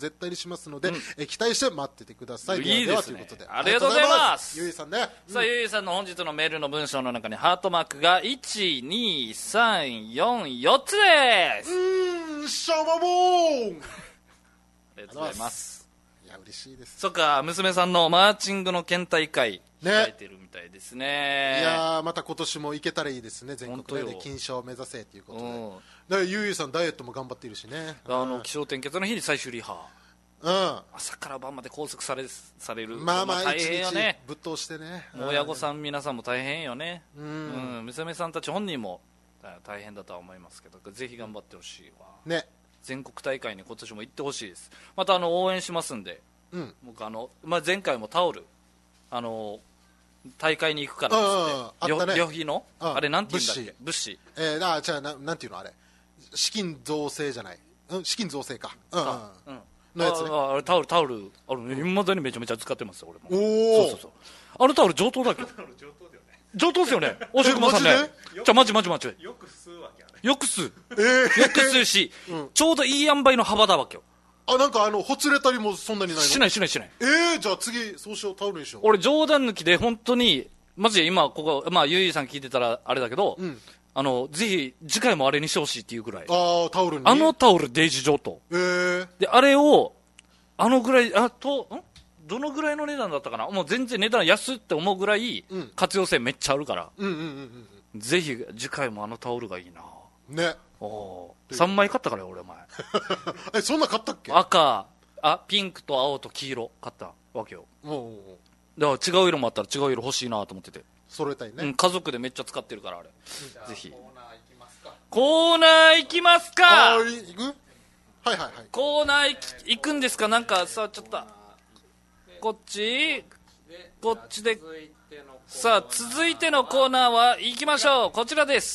[SPEAKER 2] しますので、
[SPEAKER 1] うん
[SPEAKER 2] えー期待して待っててください。
[SPEAKER 1] いいですね
[SPEAKER 2] ではということで
[SPEAKER 1] ありがとうございます
[SPEAKER 2] ゆいさんね、
[SPEAKER 1] さあ、ゆいさんの本日のメールの文章の中にハートマークがいち、に、さん、よん、よっつです。
[SPEAKER 2] うーんシャマボーン
[SPEAKER 1] ありがとうございます。
[SPEAKER 2] いや嬉しいです。
[SPEAKER 1] そっか、娘さんのマーチングの県大会
[SPEAKER 2] ね
[SPEAKER 1] 控えてるみたいですね。
[SPEAKER 2] いやーまた今年も行けたらいいですね。全国で
[SPEAKER 1] 本当よ
[SPEAKER 2] 金賞を目指せということで、
[SPEAKER 1] うん
[SPEAKER 2] だからゆうゆうさんダイエットも頑張っているしね。
[SPEAKER 1] あの気象点結の日に最終リハ、
[SPEAKER 2] うん
[SPEAKER 1] 朝から晩まで拘束されされる、
[SPEAKER 2] まあまあ
[SPEAKER 1] 大
[SPEAKER 2] 一日
[SPEAKER 1] 変よね。
[SPEAKER 2] ぶっ通してね。
[SPEAKER 1] 親御さん皆さんも大変よね、
[SPEAKER 2] う
[SPEAKER 1] うんん、娘さんたち本人も大変だとは思いますけど、ぜひ頑張ってほしいわ。
[SPEAKER 2] ね
[SPEAKER 1] 全国大会に今年も行ってほしいです。またあの応援しますんで、
[SPEAKER 2] うん
[SPEAKER 1] 僕あの、まあ、前回もタオルあの大会に行くからっつ
[SPEAKER 2] うんうんうん
[SPEAKER 1] って
[SPEAKER 2] あったね
[SPEAKER 1] 旅費の
[SPEAKER 2] うん
[SPEAKER 1] あれなんて言うんだっけ、物資
[SPEAKER 2] えー、あじゃあななんていうのあれ資金造成じゃない、うん、資金造成か、うんうん
[SPEAKER 1] あ、うん
[SPEAKER 2] のやつね。
[SPEAKER 1] あああれタオルタオルあれいまだにめちゃめちゃ使ってますよ俺も。
[SPEAKER 2] おお
[SPEAKER 1] そうそうそう、あのタオル上等だっけ上等ですよね大城熊さんね。
[SPEAKER 2] マジ
[SPEAKER 1] じゃあマジマジマジ
[SPEAKER 4] よく吸うわけやね。
[SPEAKER 1] よく吸う
[SPEAKER 2] えー、
[SPEAKER 1] よく吸うし、ちょうどいい塩梅の幅だわけよ。
[SPEAKER 2] あなんかあのほつれたりもそんなにないの？
[SPEAKER 1] しないしないしない。
[SPEAKER 2] えー、じゃあ次そうしようタオルにしよう。
[SPEAKER 1] 俺冗談抜きで本当にマジで今ここまあゆいゆいさん聞いてたらあれだけど、
[SPEAKER 2] ん
[SPEAKER 1] あのぜひ次回もあれにしてほしいっていうぐらい
[SPEAKER 2] ああタオルに
[SPEAKER 1] あのタオルデイジー上等
[SPEAKER 2] えー、
[SPEAKER 1] で、あれをあのぐらいあとんどのぐらいの値段だったかな、もう全然値段安って思うぐらい
[SPEAKER 2] うん
[SPEAKER 1] 活用性めっちゃあるから、
[SPEAKER 2] うんうんうん
[SPEAKER 1] ぜひ次回もあのタオルがいいな。
[SPEAKER 2] うんね
[SPEAKER 1] おーさんまい買ったからよ俺お前
[SPEAKER 2] えそんな買ったっけ？
[SPEAKER 1] 赤あピンクと青と黄色買ったわけよ。
[SPEAKER 2] おうおうおう
[SPEAKER 1] だから違う色もあったら違う色欲しいなと思ってて、
[SPEAKER 2] 揃えたいね、
[SPEAKER 1] うん、家族でめっちゃ使ってるからあれ、ぜひコーナー行きますか。
[SPEAKER 2] あーいくはいはいはい
[SPEAKER 1] コーナー行き行くんですか。なんかさちょっとこっちこっちでさあ続いてのコーナーは行きましょう。こちらです。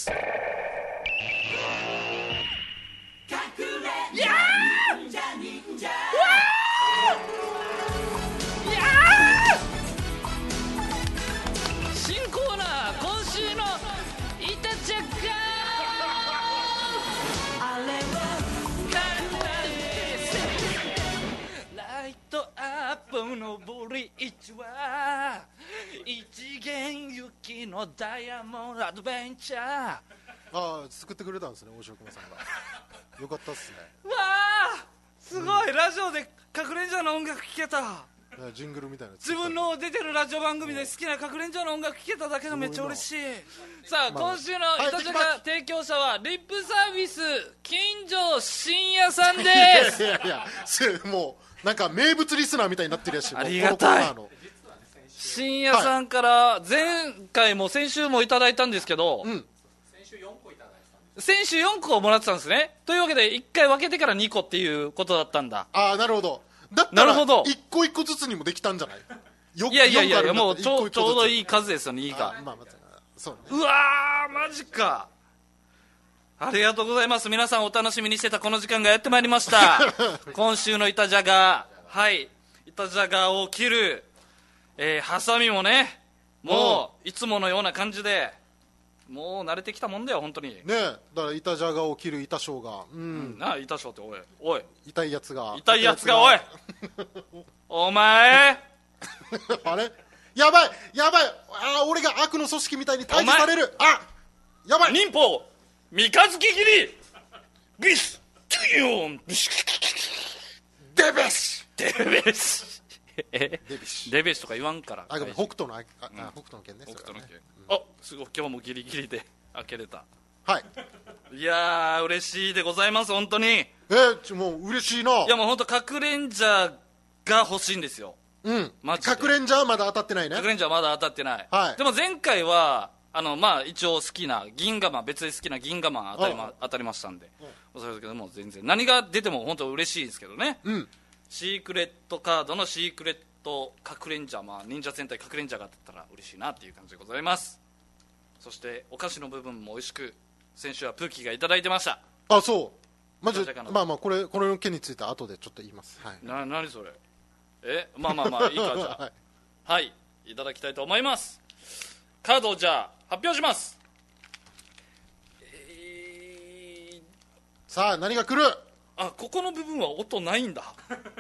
[SPEAKER 1] 新コーナー今週のイタチャカライトアップのブリッジは一元行きのダイヤモンドアドベンチャー。
[SPEAKER 2] ああ作ってくれたんですね大城熊さんがよかったっすね。
[SPEAKER 1] わあすごい、ラジオでかくれんじゃの音楽聴けた。
[SPEAKER 2] いやジングルみたいなやつ
[SPEAKER 1] 自分の出てるラジオ番組で好きなかくれんじゃの音楽聴けただけでめっちゃ嬉しい。さあ、
[SPEAKER 2] まあ
[SPEAKER 1] 今週の
[SPEAKER 2] はい
[SPEAKER 1] イタジャ
[SPEAKER 2] できます
[SPEAKER 1] カ提供者はリップサービス近所深夜さんで
[SPEAKER 2] いや
[SPEAKER 1] す。
[SPEAKER 2] いやいやせもうなんか名物リスナーみたいになってるやし、もう
[SPEAKER 1] ありがたい
[SPEAKER 2] このコーナーの
[SPEAKER 1] 深夜さんから前回も先週もいただいたんですけど、
[SPEAKER 2] うん
[SPEAKER 1] 先週よんこをもらってたんですね。というわけでいっかい分けてからにこっていうことだったんだ。
[SPEAKER 2] ああなるほど。だったら
[SPEAKER 1] なるほど
[SPEAKER 2] 一個一個ずつにもできたんじゃない？よ
[SPEAKER 1] いやいやいやいや、
[SPEAKER 2] よん個あるんだったら
[SPEAKER 1] もうちょちょうどい
[SPEAKER 2] い
[SPEAKER 1] い数ですよね、いいか。
[SPEAKER 2] あまあまあそうね
[SPEAKER 1] うわーマジか。ありがとうございます。皆さんお楽しみにしてたこの時間がやってまいりました今週のイタジャガー、はいイタジャガーを切る、えー、ハサミもねもういつものような感じでもう慣れてきたもんだよ本当に。
[SPEAKER 2] ねえだから板じゃがを切る板生姜うん、
[SPEAKER 1] うん、なあ痛しょっておいおい
[SPEAKER 2] 痛いやつが
[SPEAKER 1] 痛いやつがおいお前
[SPEAKER 2] あれやばいやばいあー俺が悪の組織みたいに退治されるあやばい
[SPEAKER 1] 忍法三日月切りビストゥヨンビシ
[SPEAKER 2] デベシ
[SPEAKER 1] デベシえ
[SPEAKER 2] デビシ
[SPEAKER 1] デベシとか言わんから
[SPEAKER 2] あごめん北斗のああ、あ北斗の剣ね
[SPEAKER 1] 北斗の剣
[SPEAKER 2] それはね
[SPEAKER 1] あすごい今日もギリギリで開けれた。
[SPEAKER 2] はい
[SPEAKER 1] いやー嬉しいでございます本当に。い
[SPEAKER 2] えー、ちょもう嬉しいな
[SPEAKER 1] やもう本当かくれんじゃが欲しいんですよ。
[SPEAKER 2] うん
[SPEAKER 1] マジで
[SPEAKER 2] かくれんじゃはまだ当たってないね
[SPEAKER 1] かくれんじゃまだ当たってない、
[SPEAKER 2] はい
[SPEAKER 1] でも前回はあのまあ一応好きな銀河マン別で好きな銀河マン当たりま
[SPEAKER 2] うん
[SPEAKER 1] 当たりましたんで、それだけども全然何が出ても本当嬉しいですけどね。
[SPEAKER 2] うん
[SPEAKER 1] シークレットカードのシークレットかくれんじゃ、まあ、忍者戦隊かくれんじゃが当たったら嬉しいなっていう感じでございます。そしてお菓子の部分も美味しく先週はプーキーがいただいてました。
[SPEAKER 2] あそうマジ
[SPEAKER 1] じゃじゃかな
[SPEAKER 2] まあまあこれこれの件については後でちょっと言いますはい
[SPEAKER 1] な何それえまあまあまあいいかじゃあ
[SPEAKER 2] はい
[SPEAKER 1] はいいただきたいと思います。カードをじゃあ発表します。えー、
[SPEAKER 2] さあ何が来る
[SPEAKER 1] あここの部分は音ないんだ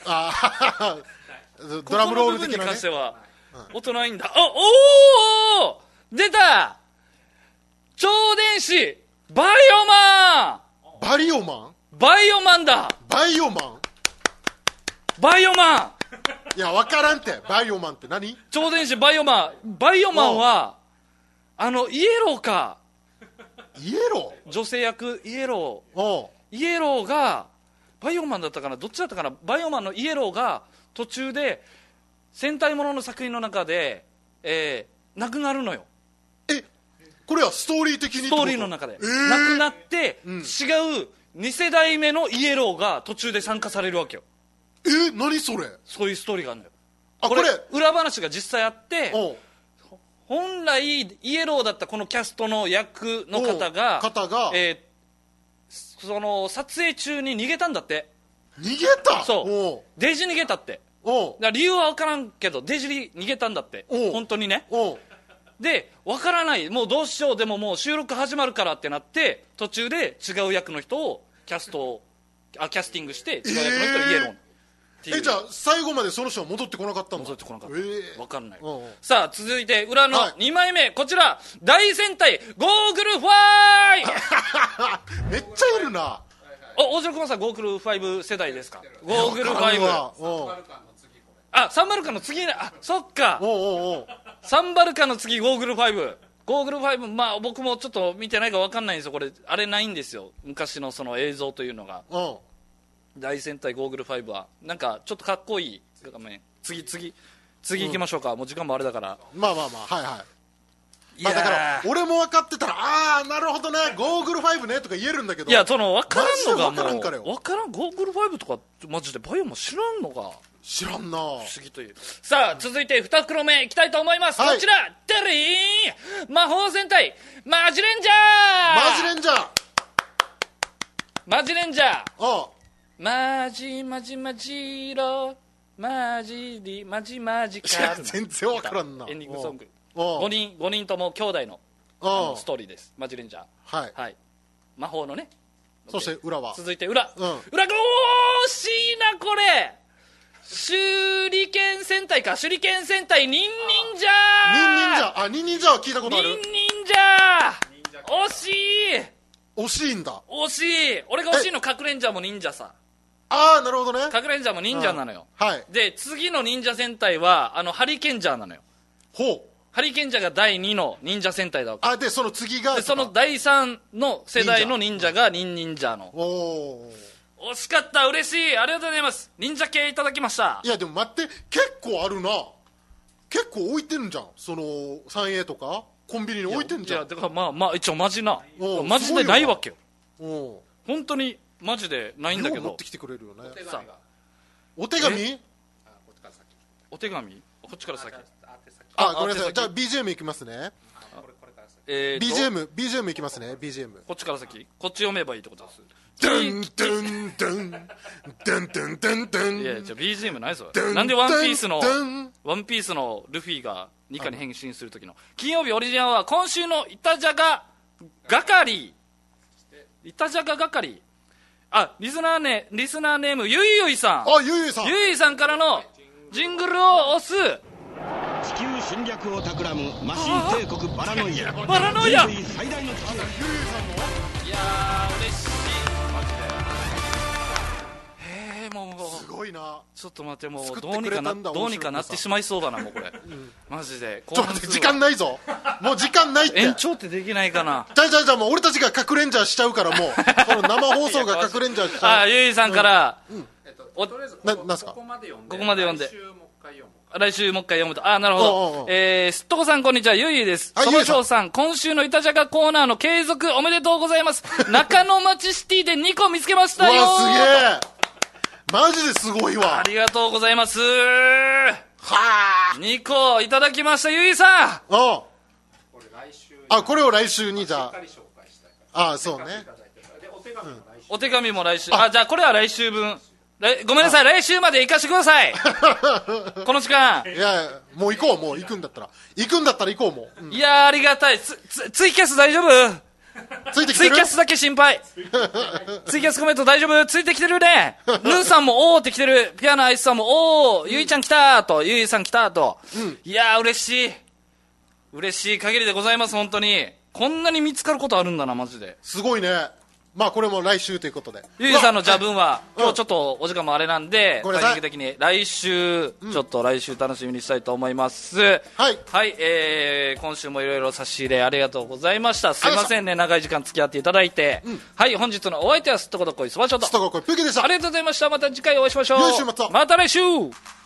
[SPEAKER 2] あドラムロール的なね。
[SPEAKER 1] ここの部分に関しては音ないんだ。あ、おお出た超電子バイオマン
[SPEAKER 2] バリオマン
[SPEAKER 1] バイオマンだ
[SPEAKER 2] バイオマン
[SPEAKER 1] バイオマン
[SPEAKER 2] いや分からんってバイオマンって何
[SPEAKER 1] 超電子バイオマンバイオマンはあのイエローか
[SPEAKER 2] イエロ
[SPEAKER 1] ー女性役イエロ
[SPEAKER 2] ーお
[SPEAKER 1] ーイエローがバイオマンだったかなどっちだったかなバイオマンのイエローが途中で戦隊ものの作品の中で、えー、亡くなるのよ
[SPEAKER 2] えこれはストーリー的に
[SPEAKER 1] ストーリーの中で、
[SPEAKER 2] えー、
[SPEAKER 1] 亡くなって、
[SPEAKER 2] うん、
[SPEAKER 1] 違うに世代目のイエローが途中で参加されるわけよ
[SPEAKER 2] えー、何それ
[SPEAKER 1] そういうストーリーがあるのよ
[SPEAKER 2] あこれ
[SPEAKER 1] 裏話が実際あって
[SPEAKER 2] お
[SPEAKER 1] 本来イエローだったこのキャストの役の方が
[SPEAKER 2] 方が、
[SPEAKER 1] えー、その撮影中に逃げたんだって
[SPEAKER 2] 逃げた
[SPEAKER 1] そうデイジー逃げたって
[SPEAKER 2] お
[SPEAKER 1] だから理由は分からんけどデイジー逃げたんだって本当にね
[SPEAKER 2] お
[SPEAKER 1] で分からないもうどうしようでももう収録始まるからってなって途中で違う役の人をキャストをあキャスティングして違う役の人をイエロー
[SPEAKER 2] えー、えじゃあ最後までその人は戻ってこなかったの
[SPEAKER 1] 戻ってこなかった、
[SPEAKER 2] えー、
[SPEAKER 1] 分かんない
[SPEAKER 2] おう
[SPEAKER 1] さあ続いて裏の
[SPEAKER 2] はい
[SPEAKER 1] にまいめ、こちら大戦隊ゴーグルファイ
[SPEAKER 2] めっちゃいるな
[SPEAKER 1] お大城駒さんゴーグルファイブ世代ですかゴーグルファイブ
[SPEAKER 2] お
[SPEAKER 1] あサンバルカンの次ねあそっか
[SPEAKER 2] おおお
[SPEAKER 1] サンバルカンの次ゴーグルファイブゴーグルファイブまあ僕もちょっと見てないか分かんないんですよこれあれないんですよ昔のその映像というのが
[SPEAKER 2] お
[SPEAKER 1] 大戦隊ゴーグルファイブはなんかちょっとかっこいい画面次次次行きましょうか、うん、もう時間もあれだから
[SPEAKER 2] まあまあまあはいはいまあ、だから俺も分かってたらああなるほどねゴーグルファイブねとか言えるんだけど
[SPEAKER 1] いやその分からんのがもう
[SPEAKER 2] 分からんからよ
[SPEAKER 1] 分からんゴーグルファイブとかマジでバイオも知らんのか
[SPEAKER 2] 知らんな
[SPEAKER 1] 不思議というさあ続いてに袋目いきたいと思います、はい、こちらテリー魔法戦隊マジレンジャー
[SPEAKER 2] マジレンジャー
[SPEAKER 1] マジレンジャー
[SPEAKER 2] ああ
[SPEAKER 1] マジマジマジロマジリマジマジカル
[SPEAKER 2] 全然分からんな
[SPEAKER 1] エンディングソングごにんごにんとも兄弟 の, あのストーリーですマジレンジャー
[SPEAKER 2] はい、
[SPEAKER 1] はい、魔法のね
[SPEAKER 2] そして裏は
[SPEAKER 1] 続いて裏、
[SPEAKER 2] うん、
[SPEAKER 1] 裏が惜しいなこれ手裏剣戦隊か手裏剣戦隊ニンニンジャー
[SPEAKER 2] ニンニンジャーあニンニンジャーは聞いたことある
[SPEAKER 1] ニンニンジャー惜しい
[SPEAKER 2] 惜しいんだ
[SPEAKER 1] 惜しい俺が惜しいの隠れんジャーも忍者さ
[SPEAKER 2] ああなるほどね
[SPEAKER 1] 隠れんジャーも忍者なのよ、
[SPEAKER 2] はい
[SPEAKER 1] で次の忍者戦隊はあのハリケンジャーなのよ
[SPEAKER 2] ほう
[SPEAKER 1] ハリケンジャーがだいにの忍者戦隊だわけ
[SPEAKER 2] あでその次が
[SPEAKER 1] でそのだいさんの世代の忍者がニンニンジャーの
[SPEAKER 2] お
[SPEAKER 1] 惜しかった嬉しいありがとうございます忍者系いただきました
[SPEAKER 2] いやでも待って結構あるな結構置いてんじゃんその スリーエー とかコンビニに置いてんじゃん
[SPEAKER 1] いやだからまあまあ一応マジなマジでないわけよ
[SPEAKER 2] お
[SPEAKER 1] 本当にマジでないんだけど
[SPEAKER 2] 持ってきてくれるよね
[SPEAKER 1] さ
[SPEAKER 2] お手紙
[SPEAKER 1] お手紙こっちから先
[SPEAKER 2] あごめんなさいじゃあ ビージーエム いきますね
[SPEAKER 1] えー、
[SPEAKER 2] ビージーエム ビージーエム いきますね ビージーエム
[SPEAKER 1] こっちから先こっち読めばいいってことです
[SPEAKER 2] ドンドンドンドンドンドンドン
[SPEAKER 1] いやじゃあ ビージーエム ないぞなんでワンピースのワンピースのルフィがニカに変身する時の金曜日オリジナルは今週のイタジャガ係イタジャガ係あリスナーネリスナーネームゆいゆいさん
[SPEAKER 2] あゆいゆいさん
[SPEAKER 1] ゆいゆいさんからのジングルを押す
[SPEAKER 4] 地球侵略を企むマシン帝国バラノイア
[SPEAKER 1] バラノイア
[SPEAKER 4] 人類最大の危機
[SPEAKER 1] いやー嬉しいマジでへえもう
[SPEAKER 2] すごいな
[SPEAKER 1] ちょっと待っても
[SPEAKER 2] 作って
[SPEAKER 1] うどうにかな
[SPEAKER 2] くれたんだ
[SPEAKER 1] どうにかなってしまいそうだなもうこれ、うん、マジで
[SPEAKER 2] ちょっと待って時間ないぞもう時間ないって
[SPEAKER 1] 延長ってできないかな
[SPEAKER 2] じゃあじゃあじゃあもう俺たちが隠れんじゃしちゃうからもうこの生放送が隠れんじゃしちゃう
[SPEAKER 1] あゆいさんから、うんうん、
[SPEAKER 5] おとりあえず
[SPEAKER 2] ななんすか
[SPEAKER 5] ここまで読んで
[SPEAKER 1] ここまで読んで
[SPEAKER 5] 来週もう一回読む
[SPEAKER 1] 来週もう一回読むとあなるほど
[SPEAKER 2] おうおうおう
[SPEAKER 1] えー、すっとこさんこんにちはゆいゆいですそのしょうさん今週のイタジャガコーナーの継続おめでとうございます中野町シティでにこ見つけましたよ
[SPEAKER 2] うわすげえマジですごいわ
[SPEAKER 1] ありがとうございます
[SPEAKER 2] はあ
[SPEAKER 1] にこいただきましたゆいさん
[SPEAKER 2] あ
[SPEAKER 5] これ来週
[SPEAKER 2] あこれを来週にじゃ
[SPEAKER 5] しっかり紹介したいから
[SPEAKER 2] ああそうね
[SPEAKER 5] でお手紙も来週、
[SPEAKER 1] お手紙も来週あじゃあこれは来週分来ごめんなさい来週まで行かしてくださいこの時間
[SPEAKER 2] いやもう行こうもう行くんだったら行くんだったら行こうもう、うん、
[SPEAKER 1] いやーありがたいつつツイキャス大丈夫
[SPEAKER 2] ついてきてる
[SPEAKER 1] ツイキャスだけ心配ツイキャスコメント大丈夫ついてきてるねヌンさんもおーって来てるピアノアイスさんもおー、うん、ゆいちゃん来たーとゆいさん来たーと、うん、いやー嬉しい嬉しい限りでございます。本当にこんなに見つかることあるんだなマジです
[SPEAKER 2] ごいね。まあこれも来週ということで
[SPEAKER 1] ゆいさんのじゃあ分は今日ちょっとお時間もあれなんでタイミング的に来週、うん、ちょっと来週楽しみにしたいと思います。はい、はい、えー、今週もいろいろ差し入れありがとうございました。すいませんね長い時間付き合っていただいて、うん、はい本日のお相手はすっとこどっこいそばちょと
[SPEAKER 2] すっとこどっこいぷうきでした。
[SPEAKER 1] ありがとうございました。また次回お会いしましょう。
[SPEAKER 2] よいしょまた
[SPEAKER 1] また来週。